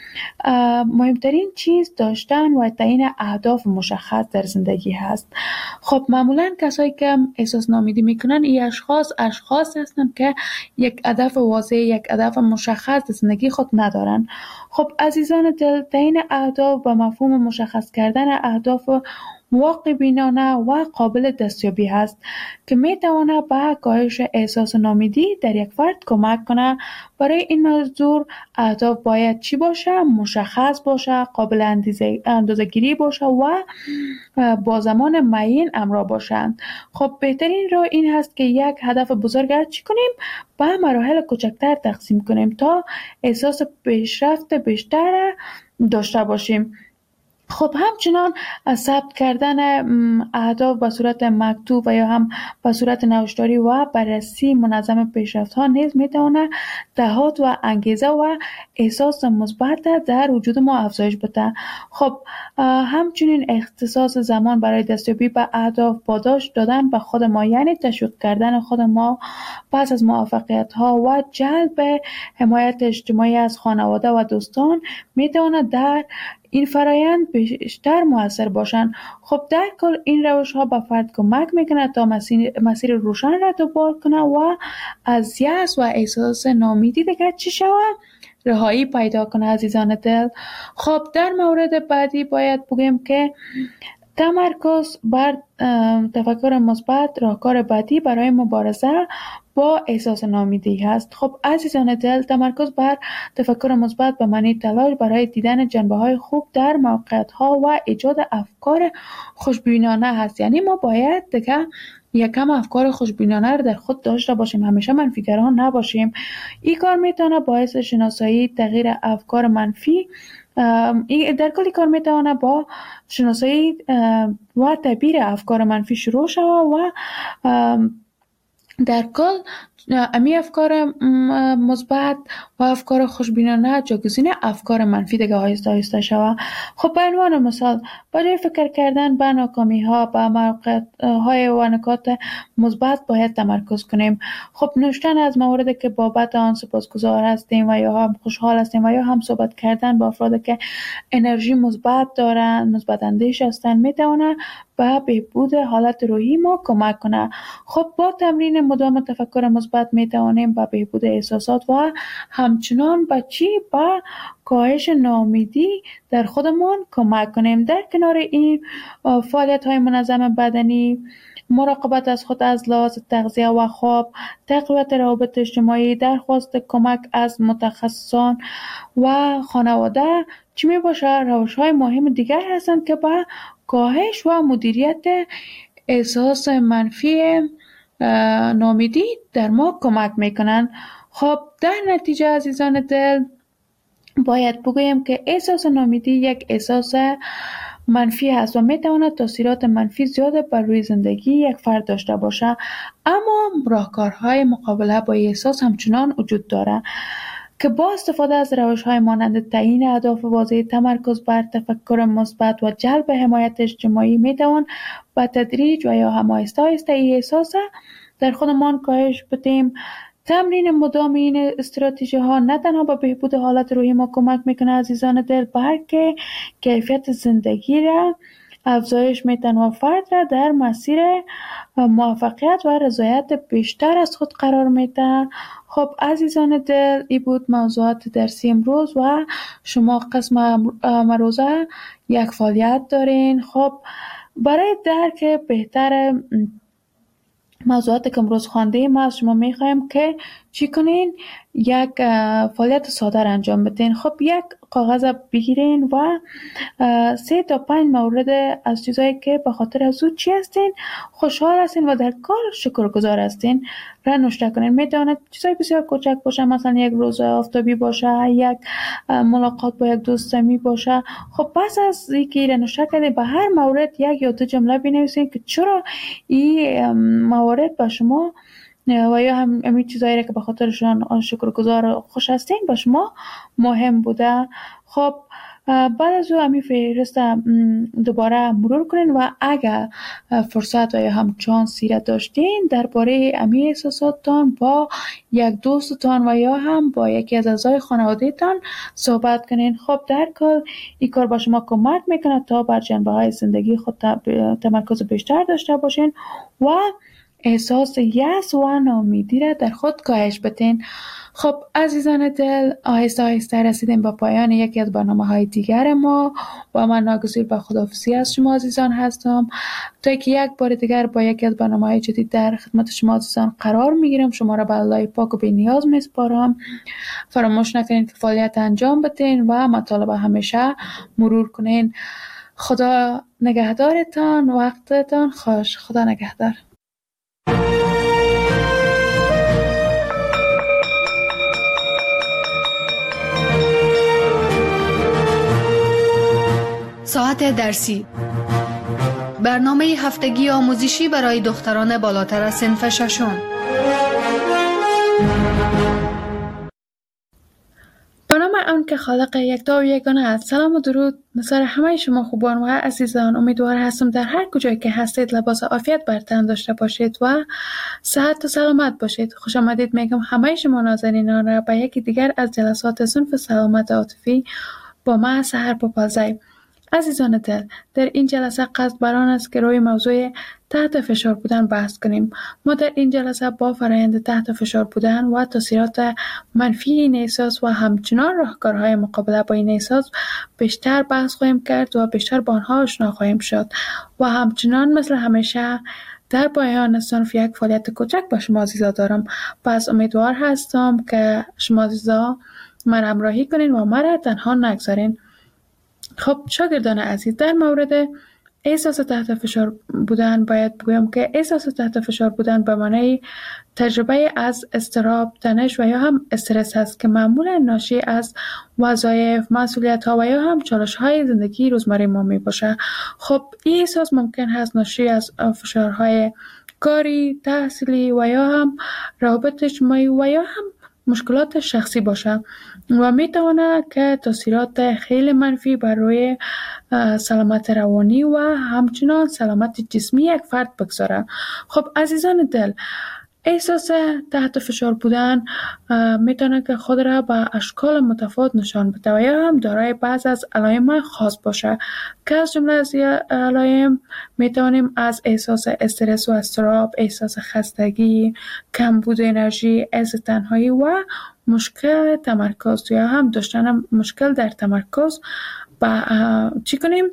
مهمترین چیز داشتن و تعیین اهداف مشخص در زندگی هست. خب معمولا کسایی که احساس ناامیدی میکنن این اشخاص هستن که یک هدف واضح، یک هدف مشخص در زندگی خود ندارن. خب عزیزان دل، تعیین اهداف و مفهوم مشخص کردن اهداف واقع بینانه و قابل دستیابی هست که می تواند به کاهش احساس ناامیدی در یک فرد کمک کنه. برای این موضوع اهداف باید چی باشه؟ مشخص باشه، قابل اندازه‌گیری باشه و با زمان معین همراه باشند. خب بهترین راه این هست که یک هدف بزرگ چی کنیم به مراحل کوچکتر تقسیم کنیم تا احساس پیشرفت بیشتر داشته باشیم. خب همچنان ثبت کردن اهداف به صورت مکتوب و یا هم به صورت نوشتاری و بررسی منظم پیشرفت ها نیز میتونه دهات و انگیزه و احساس مثبت در وجود ما افزایش بده. خب همچنین اختصاص زمان برای دستیابی به اهداف، پاداش دادن به خود ما، یعنی تشویق کردن خود ما پس از موفقیت ها و جلب حمایت اجتماعی از خانواده و دوستان میتونه در این فرایند بیشتر مؤثر باشند. خب در کل این روش ها به فرد کمک میکنه تا مسیر روشن را دنبال کنه و از یأس و احساس ناامیدی دیگه چی شود؟ رهایی پیدا کنه عزیزان دل. خب در مورد بعدی باید بگیم که تمرکز بر تفکر مثبت راهکار بعدی برای مبارزه با احساس ناامیدی هست. خب عزیزان دل، تمرکز بر تفکر مثبت به معنی تلاش برای دیدن جنبه‌های خوب در موقعیت‌ها و ایجاد افکار خوشبینانه هست. یعنی ما باید دیگه یکم افکار خوشبینانه رو در خود داشته باشیم، همیشه منفیگران نباشیم. این کار میتونه باعث شناسایی تغییر افکار منفی در کل کار میتونه با شناسایی و تعبیر افکار منفی شروع شود و در کل امی افکار مثبت و افکار خوشبینانه جاگزین افکار منفی دیگه آهسته آهسته شود. خب به عنوان مثال، برای فکر کردن به ناکامی ها، به موقعیت های و نکات مثبت باید تمرکز کنیم. خب نوشتن از موردی که بابت آن سپاسگزار هستیم و یا هم خوشحال هستیم و یا هم صحبت کردن با افرادی که انرژی مثبت دارن، مثبت اندیش هستن، میتونه به بهبود حالت روحی ما کمک کنه. خب با تمرین مدام تفکر مثبت میتوانیم به بهبود احساسات و همچنان به کاهش ناامیدی در خودمان کمک کنیم. در کنار این فعالیت های منظم بدنی، مراقبت از خود از لحاظ تغذیه و خواب، تقویت روابط اجتماعی، درخواست کمک از متخصصان و خانواده چی می باشه روش های مهم دیگر هستند که به کاهش و مدیریت احساس منفی ناامیدی در ما کمک میکنن. خب در نتیجه عزیزان دل باید بگویم که احساس ناامیدی یک احساس منفی هست و میتواند تاثیرات منفی زیاد بر روی زندگی یک فرد داشته باشه، اما راهکارهای مقابله با این احساس همچنان وجود داره که با استفاده از روش‌های مانند تعیین اهداف واضح، تمرکز بر تفکر مثبت و جلب حمایت اجتماعی میتوان به تدریج و یا هم آهسته آهسته این احساس در خودمان کاهش بدیم. تمرین مدام این استراتژی ها نه تنها به بهبود حالت روحی ما کمک میکنه عزیزان دل، بلکه کیفیت زندگی را افزایش میتن و فرد را در مسیر موفقیت و رضایت بیشتر از خود قرار میده. خب عزیزان دل، این بود موضوعات درسی امروز و شما قسم امروزه یک فعالیت دارین. خب برای درک بهتر موضوعات که امروز خواندیم از شما میخوایم که چی کنین؟ یک فعالیت ساده انجام بدین. خب یک کاغذ بگیرین و 3 تا 5 مورد از چیزایی که به خاطر از او چی هستین خوشحال هستین و در کار شکرگزار هستین را نوشته کنین. میتواند چیزای بسیار کوچک باشه، مثلا یک روز آفتابی باشه، یک ملاقات با یک دوست صمیمی باشه. خب پس از اینکه را نوشته کردین به هر مورد یک یا دو جمله بنویسین که چرا این موارد به شما و یا همین چیزایی را که به خاطرشان شکرگزار خوش هستین به شما مهم بوده. خب بعد از او امی فهرست دوباره مرور کنین و اگر فرصت و یا هم چانسی را داشتین درباره امی احساساتتان با یک دوستتان و یا هم با یکی از اعضای خانوادهتان صحبت کنین. خب در کل این کار با شما کمک میکنه تا بر جنبه های زندگی خود تمرکز بیشتر داشته باشین و احساس یأس و ناامیدی را در خود کاهش بدین. خب عزیزان دل، آهسته آهسته رسیدیم با پایان یکی از برنامه‌های دیگر ما و من ناگزیر به خداحافظی از شما عزیزان هستم تا که یک بار دیگر با یکی از برنامه‌های جدید در خدمت شما عزیزان قرار میگیرم. شما را به الله پاک و بی‌نیاز میسپارم. فراموش نکنید که فعالیت انجام بدین و مطالب همیشه مرور کنین. خدا نگهدارتان، وقتتان خوش. خدا نگهدار. ساعت درسی، برنامه هفتگی آموزشی برای دختران بالاتر از صنف ششم. به نام آن که خالق یکتا و یگانه است. سلام و درود نثار همه شما خوبان و عزیزان. امیدوار هستم در هر کجایی که هستید لباس عافیت بر تن داشته باشید و صحت و سلامت باشید. خوش آمدید میگم همه شما نازنینان را به یکی دیگر از جلسات صنف سلامت عاطفی با من سحر پاپازی. عزیزان دل، در این جلسه قصد بر آن است که روی موضوع تحت فشار بودن بحث کنیم. ما در این جلسه با فرآیند تحت فشار بودن و تاثیرات منفی این احساس و همچنان راهکارهای مقابله با این احساس بیشتر بحث خواهیم کرد و بیشتر با آنها آشنا خواهیم شد و همچنان مثل همیشه در پایان صنف یک فعالیت کوچک با شما عزیزا دارم. پس امیدوار هستم که شما عزیزا من همراهی کنین و مرا تنها نگذارین. خب شاگردان عزیز، در مورد احساس تحت فشار بودن باید بگویم که احساس تحت فشار بودن به معنای تجربه از اضطراب، تنش و یا هم استرس است که معمولا ناشی از وظایف، مسئولیت‌ها و یا هم چالش‌های زندگی روزمره ما میباشه. خب این احساس ممکن هست ناشی از فشارهای کاری، تحصیلی و یا هم روابط اجتماعی و یا هم مشکلات شخصی باشه و میتونه که تاثیرات خیلی منفی بر روی سلامت روانی و همچنان سلامت جسمی یک فرد بگذاره. خب عزیزان دل، احساس تحت فشار بودن میتونه که خود را به اشکال متفاوت نشان بده و یا هم دارای بعض از علائم خاص باشه که از جمله از علائم میتونیم از احساس استرس و اضطراب، احساس خستگی، کمبود انرژی، حس تنهایی و مشکل تمرکز یا هم داشتن مشکل در تمرکز چی کنیم؟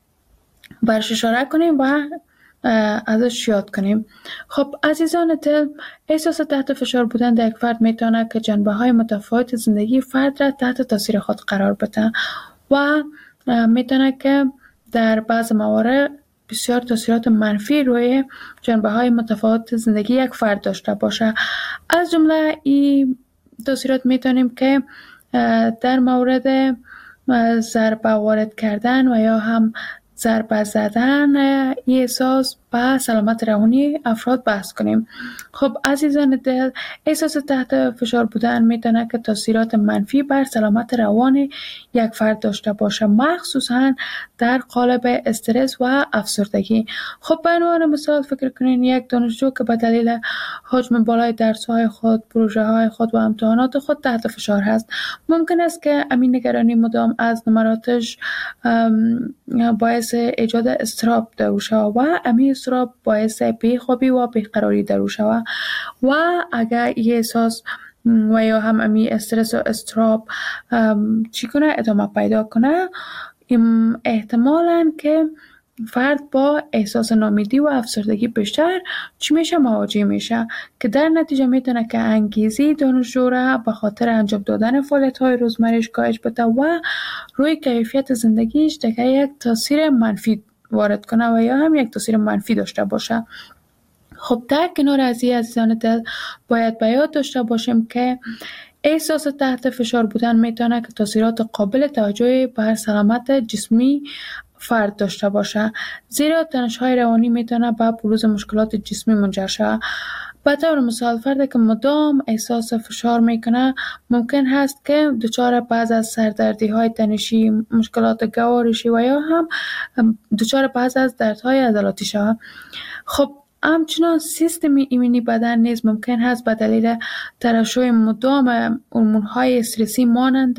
برش اشاره کنیم و ازش یاد کنیم. خب عزیزان دل، احساس تحت فشار بودن در یک فرد میتونه که جنبه های متفاوت زندگی فرد را تحت تاثیر خود قرار بده و میتونه که در بعض موارد بسیار تاثیرات منفی روی جنبه های متفاوت زندگی یک فرد داشته باشه. از جمله این تاثیرات میتونیم که در مورد ضربه وارد کردن و یا هم ضربه زدن این احساس به سلامت روانی افراد بحث کنیم. خب عزیزان دل، احساس تحت فشار بودن میتونه که تاثیرات منفی بر سلامت روان یک فرد داشته باشه، مخصوصا در قالب استرس و افسردگی. خب به عنوان مثال فکر کنین یک دانشجو که به دلیل حجم بالای درس‌های خود، پروژه‌های خود و امتحانات خود تحت فشار هست. ممکن است که امین نگرانی مدام از نمراتش باعث ایجاد اضطراب در او شود و امین اضطراب باعث بیخوابی و بیقراری در او شود و اگر این احساس و یا هم امی استرس و اضطراب چی کنه ادامه پیدا کنه، احتمالاً که فرد با احساس ناامیدی و افسردگی بیشتر چی میشه مواجه میشه که در نتیجه میتونه که انگیزه دانشجو را به خاطر انجام دادن فعالیت‌های روزمره‌اش کاهش بده و روی کیفیت زندگیش دیگه یک تاثیر منفی وارد کنه و یا هم یک تاثیر منفی داشته باشه. خب در کنار از این عزیزان دل باید به یاد داشته باشیم که احساس تحت فشار بودن میتونه که تاثیرات قابل توجهی بر سلامت جسمی فرد داشته باشه، زیرا تنش‌های روانی میتونه به بروز مشکلات جسمی منجر شود. به طور مثال فردی که مدام احساس فشار میکنه ممکن هست که دچار بعض از سردردی های تنشی، مشکلات گوارشی و یا هم دچار بعض از دردهای عضلاتی شود. خب همچنان سیستم ایمنی بدن نیز ممکن هست به دلیل ترشح مدام هورمون‌های استرسی مانند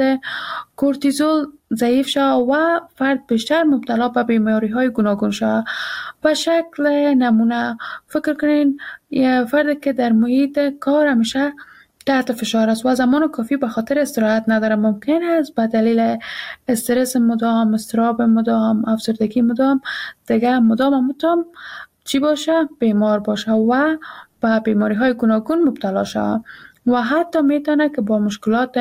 کورتیزول ضعیف شود و فرد بیشتر مبتلا به بیماری‌های گوناگون شود. به شکل نمونه فکر کنین یه فردی که در محیط کار همیشه تحت فشار است و زمان کافی به خاطر استراحت نداره، ممکن است به دلیل استرس مدام، اضطراب مدام، افسردگی مدام دیگه مدام چی باشه؟ بیمار باشه و به بیماری های گوناگون مبتلا شود و حتی میتونه که با مشکلات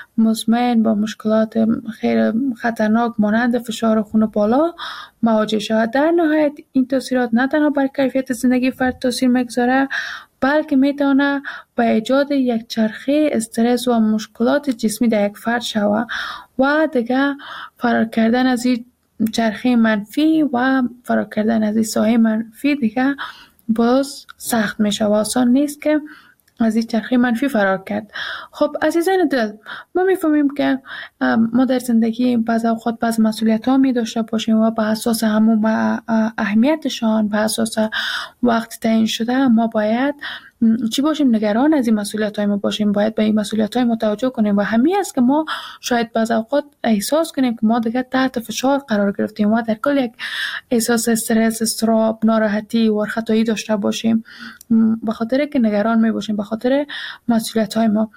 مزمن، با مشکلات خیلی خطرناک مانند فشار خون بالا مواجه شود. در نهایت این تاثیرات نه تنها بر کیفیت زندگی فرد تاثیر میگذاره، بلکه میتونه به ایجاد یک چرخه استرس و مشکلات جسمی در یک فرد شود و دیگه فرار کردن از این چرخه منفی و فرار کردن از این سایه منفی دیگه باز سخت میشه و آسان نیست که از این چرخه منفی فرار کرد. خب عزیزان دل، ما میفهمیم که ما در زندگی بعض اوقات بعض مسئولیت ها می داشته باشیم و به اساس همون اهمیتشان، به اساس وقت تعیین شده ما باید چی باشیم؟ نگران از این مسئولیت های ما باشیم، باید به این مسئولیت های ما توجه کنیم و همین است که ما شاید بعض اوقات احساس کنیم که ما دیگه تحت فشار قرار گرفتیم و در کل یک احساس استرس، اضطراب، ناراحتی و خطایی داشته باشیم به خاطر که نگران می باشیم به خاطر مسئولیت های ما.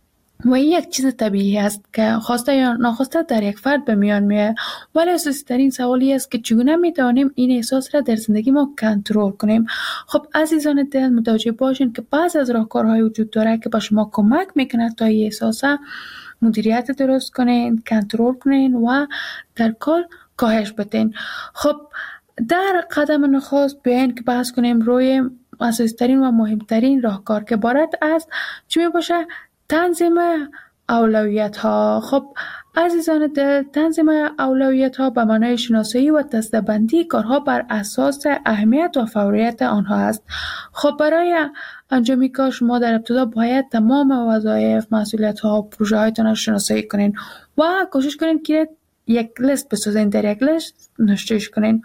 و این یک چیز طبیعی است که خواسته یا ناخواسته در یک فرد به میان میاد، ولی اساسی ترین سوالی است که چگونه میتوانیم این احساس را در زندگی ما کنترل کنیم. خب عزیزان دل، متوجه باشین که بعض از راهکارهای وجود داره که به شما کمک میکنه تا این احساس مدیریت درست کنین، کنترل کنین و در کل کاهش بدین. خب در قدم نخست بیاین که بحث کنیم روی اساسی ترین و مهمترین راهکار که عبارت از چی میباشه؟ تنظیم اولویت ها. خب عزیزان دل، تنظیم اولویت ها به معنای شناسایی و دسته‌بندی کارها بر اساس اهمیت و فوریت آنها است. خب برای انجام کار شما در ابتدا باید تمام وظایف، مسئولیت ها و پروژه هایتان را شناسایی کنین و کوشش کنین که یک لیست بسازین، در یک لیست نوشتهش کنین.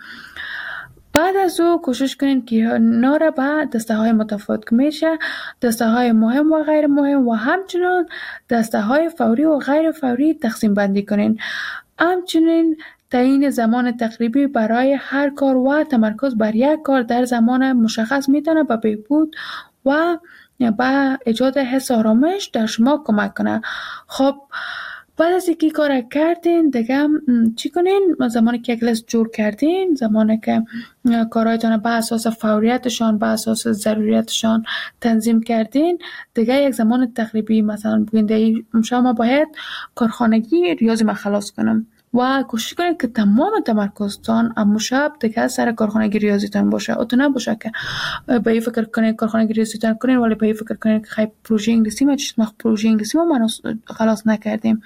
بعد از او کوشش کنین که اینا را به دسته های متفاوت که میشه دسته های مهم و غیر مهم و همچنین دسته های فوری و غیر فوری تقسیم بندی کنین. همچنین تعیین زمان تقریبی برای هر کار و تمرکز بر یک کار در زمان مشخص میتونه به بهبود و به ایجاد حس آرامش در شما کمک کنه. خب بعد از اینکه کار کردین دیگه چی کنین؟ زمانی که یک لیست جور کردین، زمانی که کارهایتان به اساس فوریتشان، به اساس ضروریتشان تنظیم کردین، دیگه یک زمان تقریبی مثلا بگین شما باید کارخانگی ریاضی ما خلاص کنم و کوشش کنید که تمام تمرکزتان امو شب دیگه سر کارخانگی ریاضیتان باشه. اتو نباشه که به این فکر کنید کارخانگی ریاضیتان کنید ولی به این فکر کنید که خیلی پروژه انگلیسی ما پروژه انگلیسی ما خلاص نکردیم.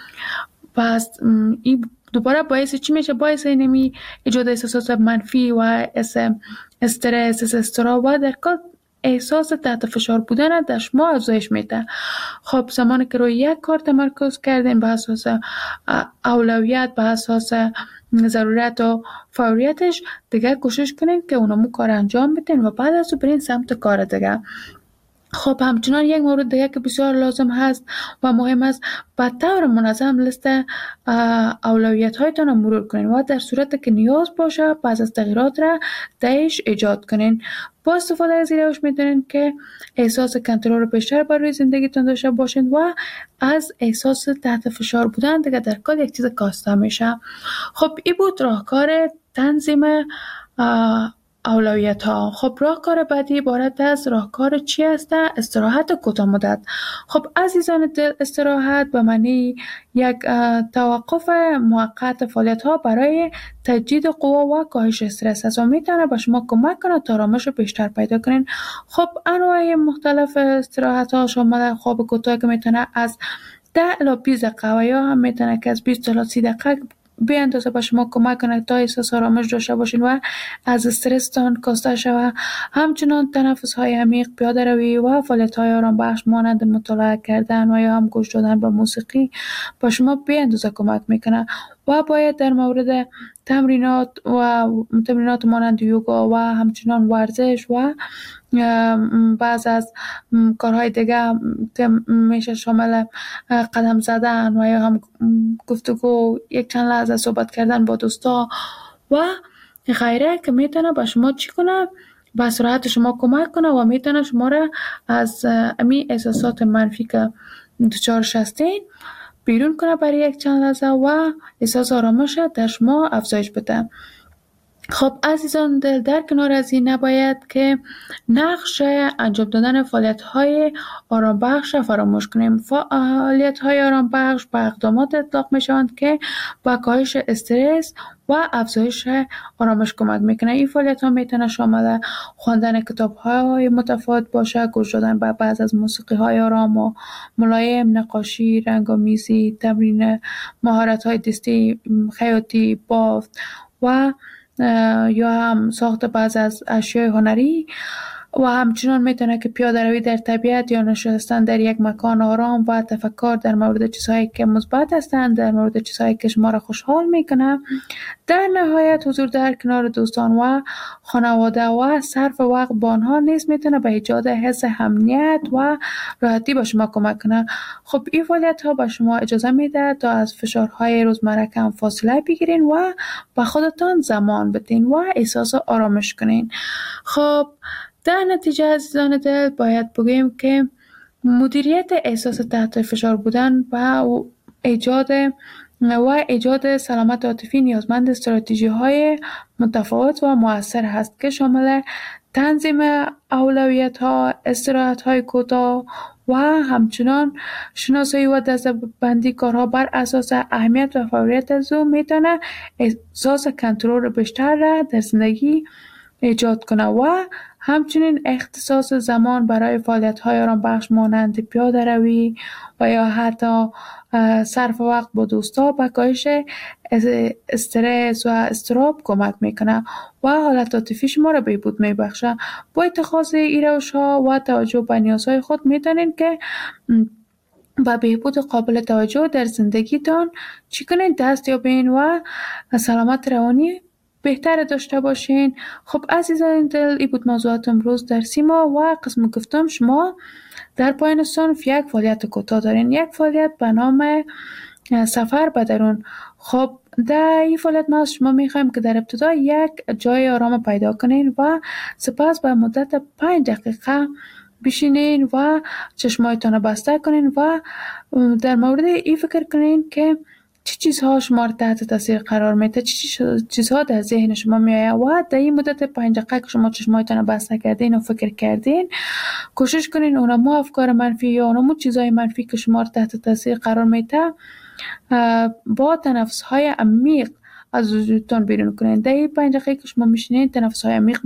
پس این دوباره باعث چی میشه؟ باعث اینمی ایجاد احساسات منفی و استرس، اضطراب و در کل احساس تحت فشار بودن در شما افزایش میده. خب زمانی که روی یک کار تمرکز کردین به اساس اولویت، به اساس ضرورت و فوریتش، دیگه کوشش کنین که اونمو کار انجام بدین و بعد از اون برین سمت کار دیگه. خب همچنان یک مورد دیگه که بسیار لازم هست و مهم است، به طور منظم لیست اولویت هایتان رو مرور کنین و در صورت که نیاز باشه بعض از تغییرات را درش ایجاد کنین. با استفاده از این روش میتونین که احساس کنترل بیشتر بر روی زندگیتون داشته باشین و از احساس تحت فشار بودن دیگه در کل یک چیز کاسته میشه. خب این بود راهکار تنظیم اولویت ها. خب راهکار بعدی عبارت از راهکار چی است؟ استراحت کوتاه مدت. خب عزیزان دل، استراحت به معنی یک توقف موقت فعالیت ها برای تجدید قوا و کاهش استرس است و میتونه به شما کمک کنه تا آرامش بیشتر پیدا کنین. خب انواع مختلف استراحت ها شامل خواب کوتاه که میتونه از 10 الی 20 دقیقه و یا هم میتونه که از 20 الی 30 دقیقه به اندازه به شما کمک کنه تا احساس آرامش داشته باشین و از استرستان کاسته شوه. همچنان تنفس های عمیق، پیاده روی و فعالیت های آرام بخش مانند مطالعه کردن و یا هم گوش دادن به موسیقی به شما به اندازه کمک میکنه. و باید در مورد تمرینات مانند یوگا و همچنان ورزش و بعض از کارهای دیگه که میشه شامل قدم زدن و یا هم گفتگو، یک چند لحظه صحبت کردن با دوستا و غیره که میتونه به شما چی کنه؟ به سرعت شما کمک کنه و میتونه شما را از امی احساسات منفی که دچارش هستین بیرون کنه برای یک چند لحظه و احساس آرامش در شما افزایش بده. خب عزیزان دل، در کنار از این نباید که نقش انجام دادن فعالیت‌های آرام بخش فراموش کنیم. فعالیت‌های آرام بخش به اقدامات اطلاق می‌شوند که به کاهش استرس و افزایش آرامش کمک میکنه. این فعالیت‌ها میتونه شامل خواندن کتاب‌های متفاوت باشه، گوش دادن به بعض از موسیقی‌های آرام و ملایم، نقاشی، رنگ‌آمیزی، تمرین مهارت‌های دستی، خیاطی، بافت و یا هم ساخت بعض از اشیاء هنری و همچنان میتونه که پیاده روی در طبیعت یا نشستن در یک مکان آرام و تفکر در مورد چیزهایی که مثبت هستند، در مورد چیزهایی که شما را خوشحال میکنه. در نهایت حضور در کنار دوستان و خانواده و صرف وقت با آنها نیز میتونه به ایجاد حس امنیت و راحتی به شما کمک کنه. خب این فعالیت ها به شما اجازه میده تا از فشارهای روزمره کم فاصله بگیرین و به خودتان زمان بدین و احساس آرامش کنین. خب در نتیجه عزیزان دل باید بگویم که مدیریت احساس تحت فشار بودن و ایجاد سلامت عاطفی نیازمند استراتژی‌های متفاوت و مؤثر هست که شامل تنظیم اولویت‌ها، استراحت‌های کوتاه و همچنان شناسایی و دسته‌بندی کارها بر اساس اهمیت و فوریت از او میتونه احساس کنترل بیشتر را در زندگی ایجاد کنه و همچنین اختصاص زمان برای فعالیت‌های آرام بخش مانند پیاده روی و یا حتی صرف وقت با دوستا به کاهش استرس و اضطراب کمک میکنه و حالت عاطفی شما را بهبود میبخشه. با اتخاذ این روش‌ها و توجه به نیازهای خود میتونین که با بهبود قابل توجه در زندگیتان چی کنین؟ دست یابین و سلامت روانی بهتر داشته باشین. خب عزیزان دل، این بود موضوعات امروز در سیما و قسم گفتم شما در پایان صنف یک فعالیت کوتاه دارین، یک فعالیت به نام سفر به درون. خب در این فعالیت ما از شما میخوایم که در ابتدا یک جای آرام پیدا کنین و سپس به مدت 5 دقیقه بشینین و چشمایتان بسته کنین و در مورد این فکر کنین که چه چیزها شما را تحت تاثیر قرار میده، چه چیزها در ذهن شما میآید و در این مدت 5 دقیقه که شما چشمایتان بسته کردین و فکر کردین کوشش کنین اونمو افکار منفی یا اونمو چیزهای منفی که شما را تحت تاثیر قرار میده با تنفس‌های عمیق از وجودتان بیرون کنین. در این 5 دقیقه که شما میشینین نفس‌های عمیق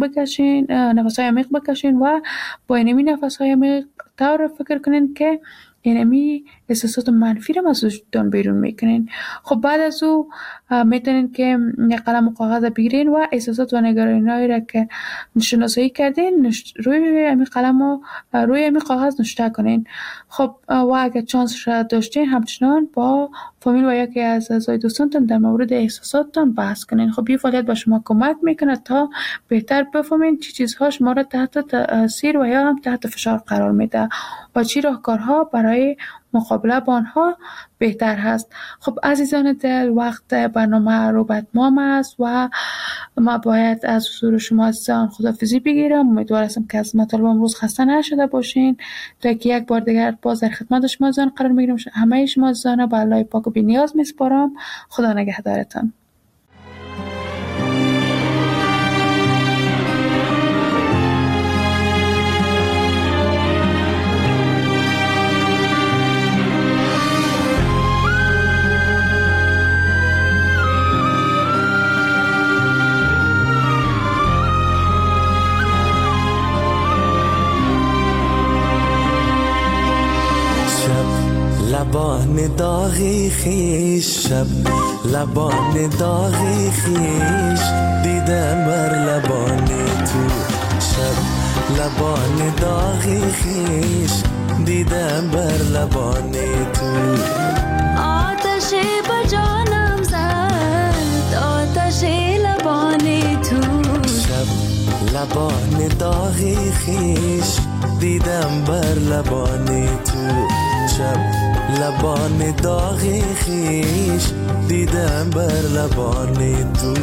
بکشین و با اینمی نفس‌های عمیق طور فکر کنین که اینمی احساسات منفی رو از وجودتان بیرون میکنین. خب بعد از او میتونین که یک قلم و کاغذ بگیرین و احساسات و نگرانی‌هایی را که شناسایی کردین روی امی قلم و روی امی کاغذ نوشته کنین. خب و اگر چانس را داشتین همچنان با فامیل و یکی از اعضای دوستانتان در مورد احساساتتان بحث کنین. خب این فعالیت به شما کمک میکنه تا بهتر بفهمین چه چیزها شما را تحت تاثیر و یا هم تحت فشار قرار میده و چه راهکارها برای مقابله با آنها بهتر هست. خب عزیزان دل، وقت برنامه رو به اتمام است و ما باید از حضور شما عزیزان خداحافظی بگیرم. امیدوار هستم که از مطالب امروز خسته نشده باشین تا که یک بار دیگر باز در خدمت شما عزیزان قرار میگیرم. همه شما عزیزان به الله پاک و بی‌نیاز میسپارم. خدا نگهدارتان. لبان داغی خیش، شب لبان داغی خیش دیدم بر لبان تو، شب لبان داغی خیش دیدم بر لبان تو. آتش به جانم زد آتش لبان تو، شب لبان داغی خیش دیدم بر لبان تو، شب لبان داغی خیش دیدم بر لبان تو.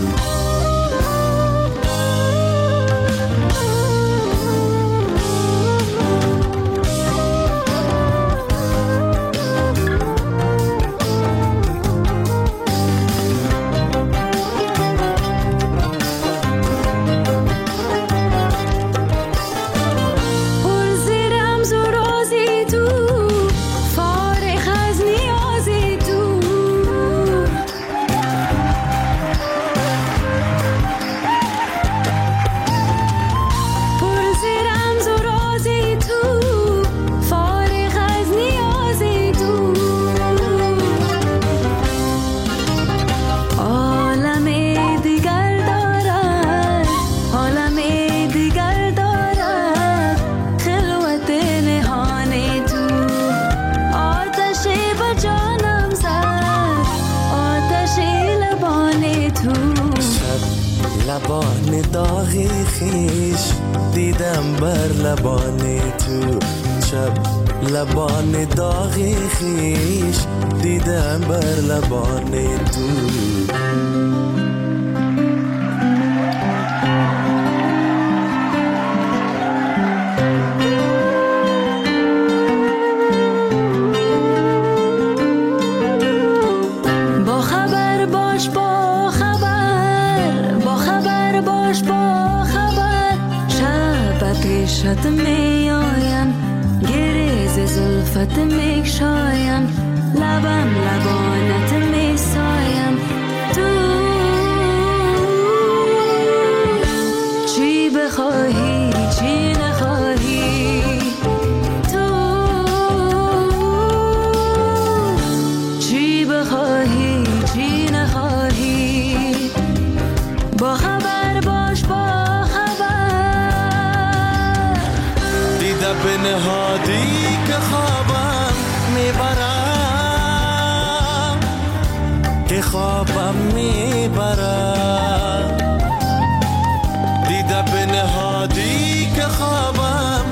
لبان داغی خیش دیدم بر لبان تو، شب لبان داغی خیش دیدم بر لبان تو. پیشت می آیم گریز زلفت می شایم، لبم لبانت می سایم. تو چی بخواهی چی نخواهی، تو چی بخواهی چی نخواهی، با خبر باش با به نهادی که خوابم میبرم، که خوابم میبرم، دیده به نهادی که خوابم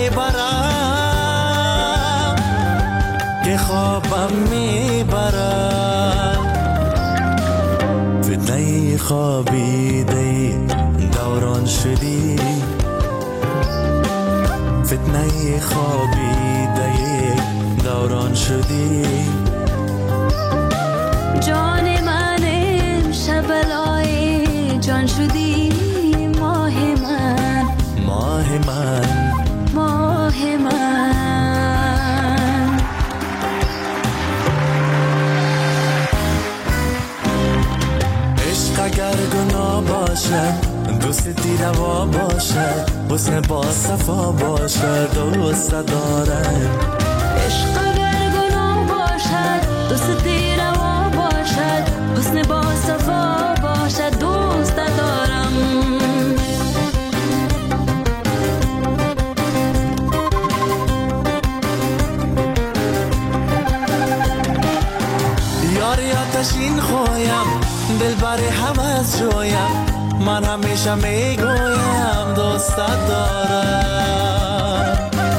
میبرم، که خوابم میبرم. فتنه خوابیده دوران شدی، فتنه خوابیده دوران شدی. جان من امشب لای جان شدی، ماه من ماه من ماه من. عشق اگر گناه باشد دوستی روا باشد، حسن با صفا باشد دوست دارم. عشق اگر گناه باشد دوستی روا باشد، حسن با صفا باشد دوست دارم. یاری آتشین خویم دل بری حوض جویم، من همیشه میگویم دوست دارم.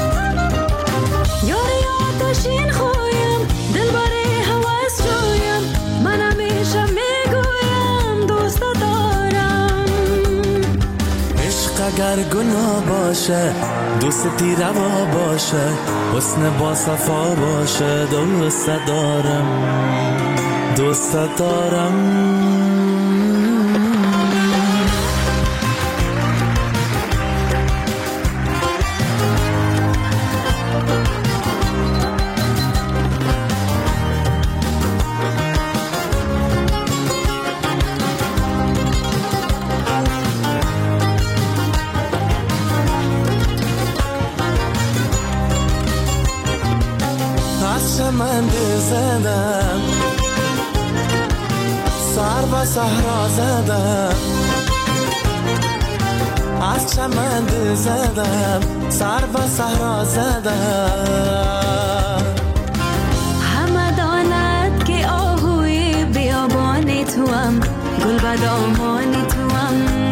یاری آتشین خویم دل بری حوض جویم، من همیشه میگویم دوست دارم. عشق اگر گناه باشه دوستی روا باشه، حسن با صفا باشه دوست دارم دوست دارم. از چمن دل زدم، سر و صحرا زدم، از چمن دل زدم، سر و صحرا زدم. همه داند که آهوی بیابان توام، گل بدامان توام.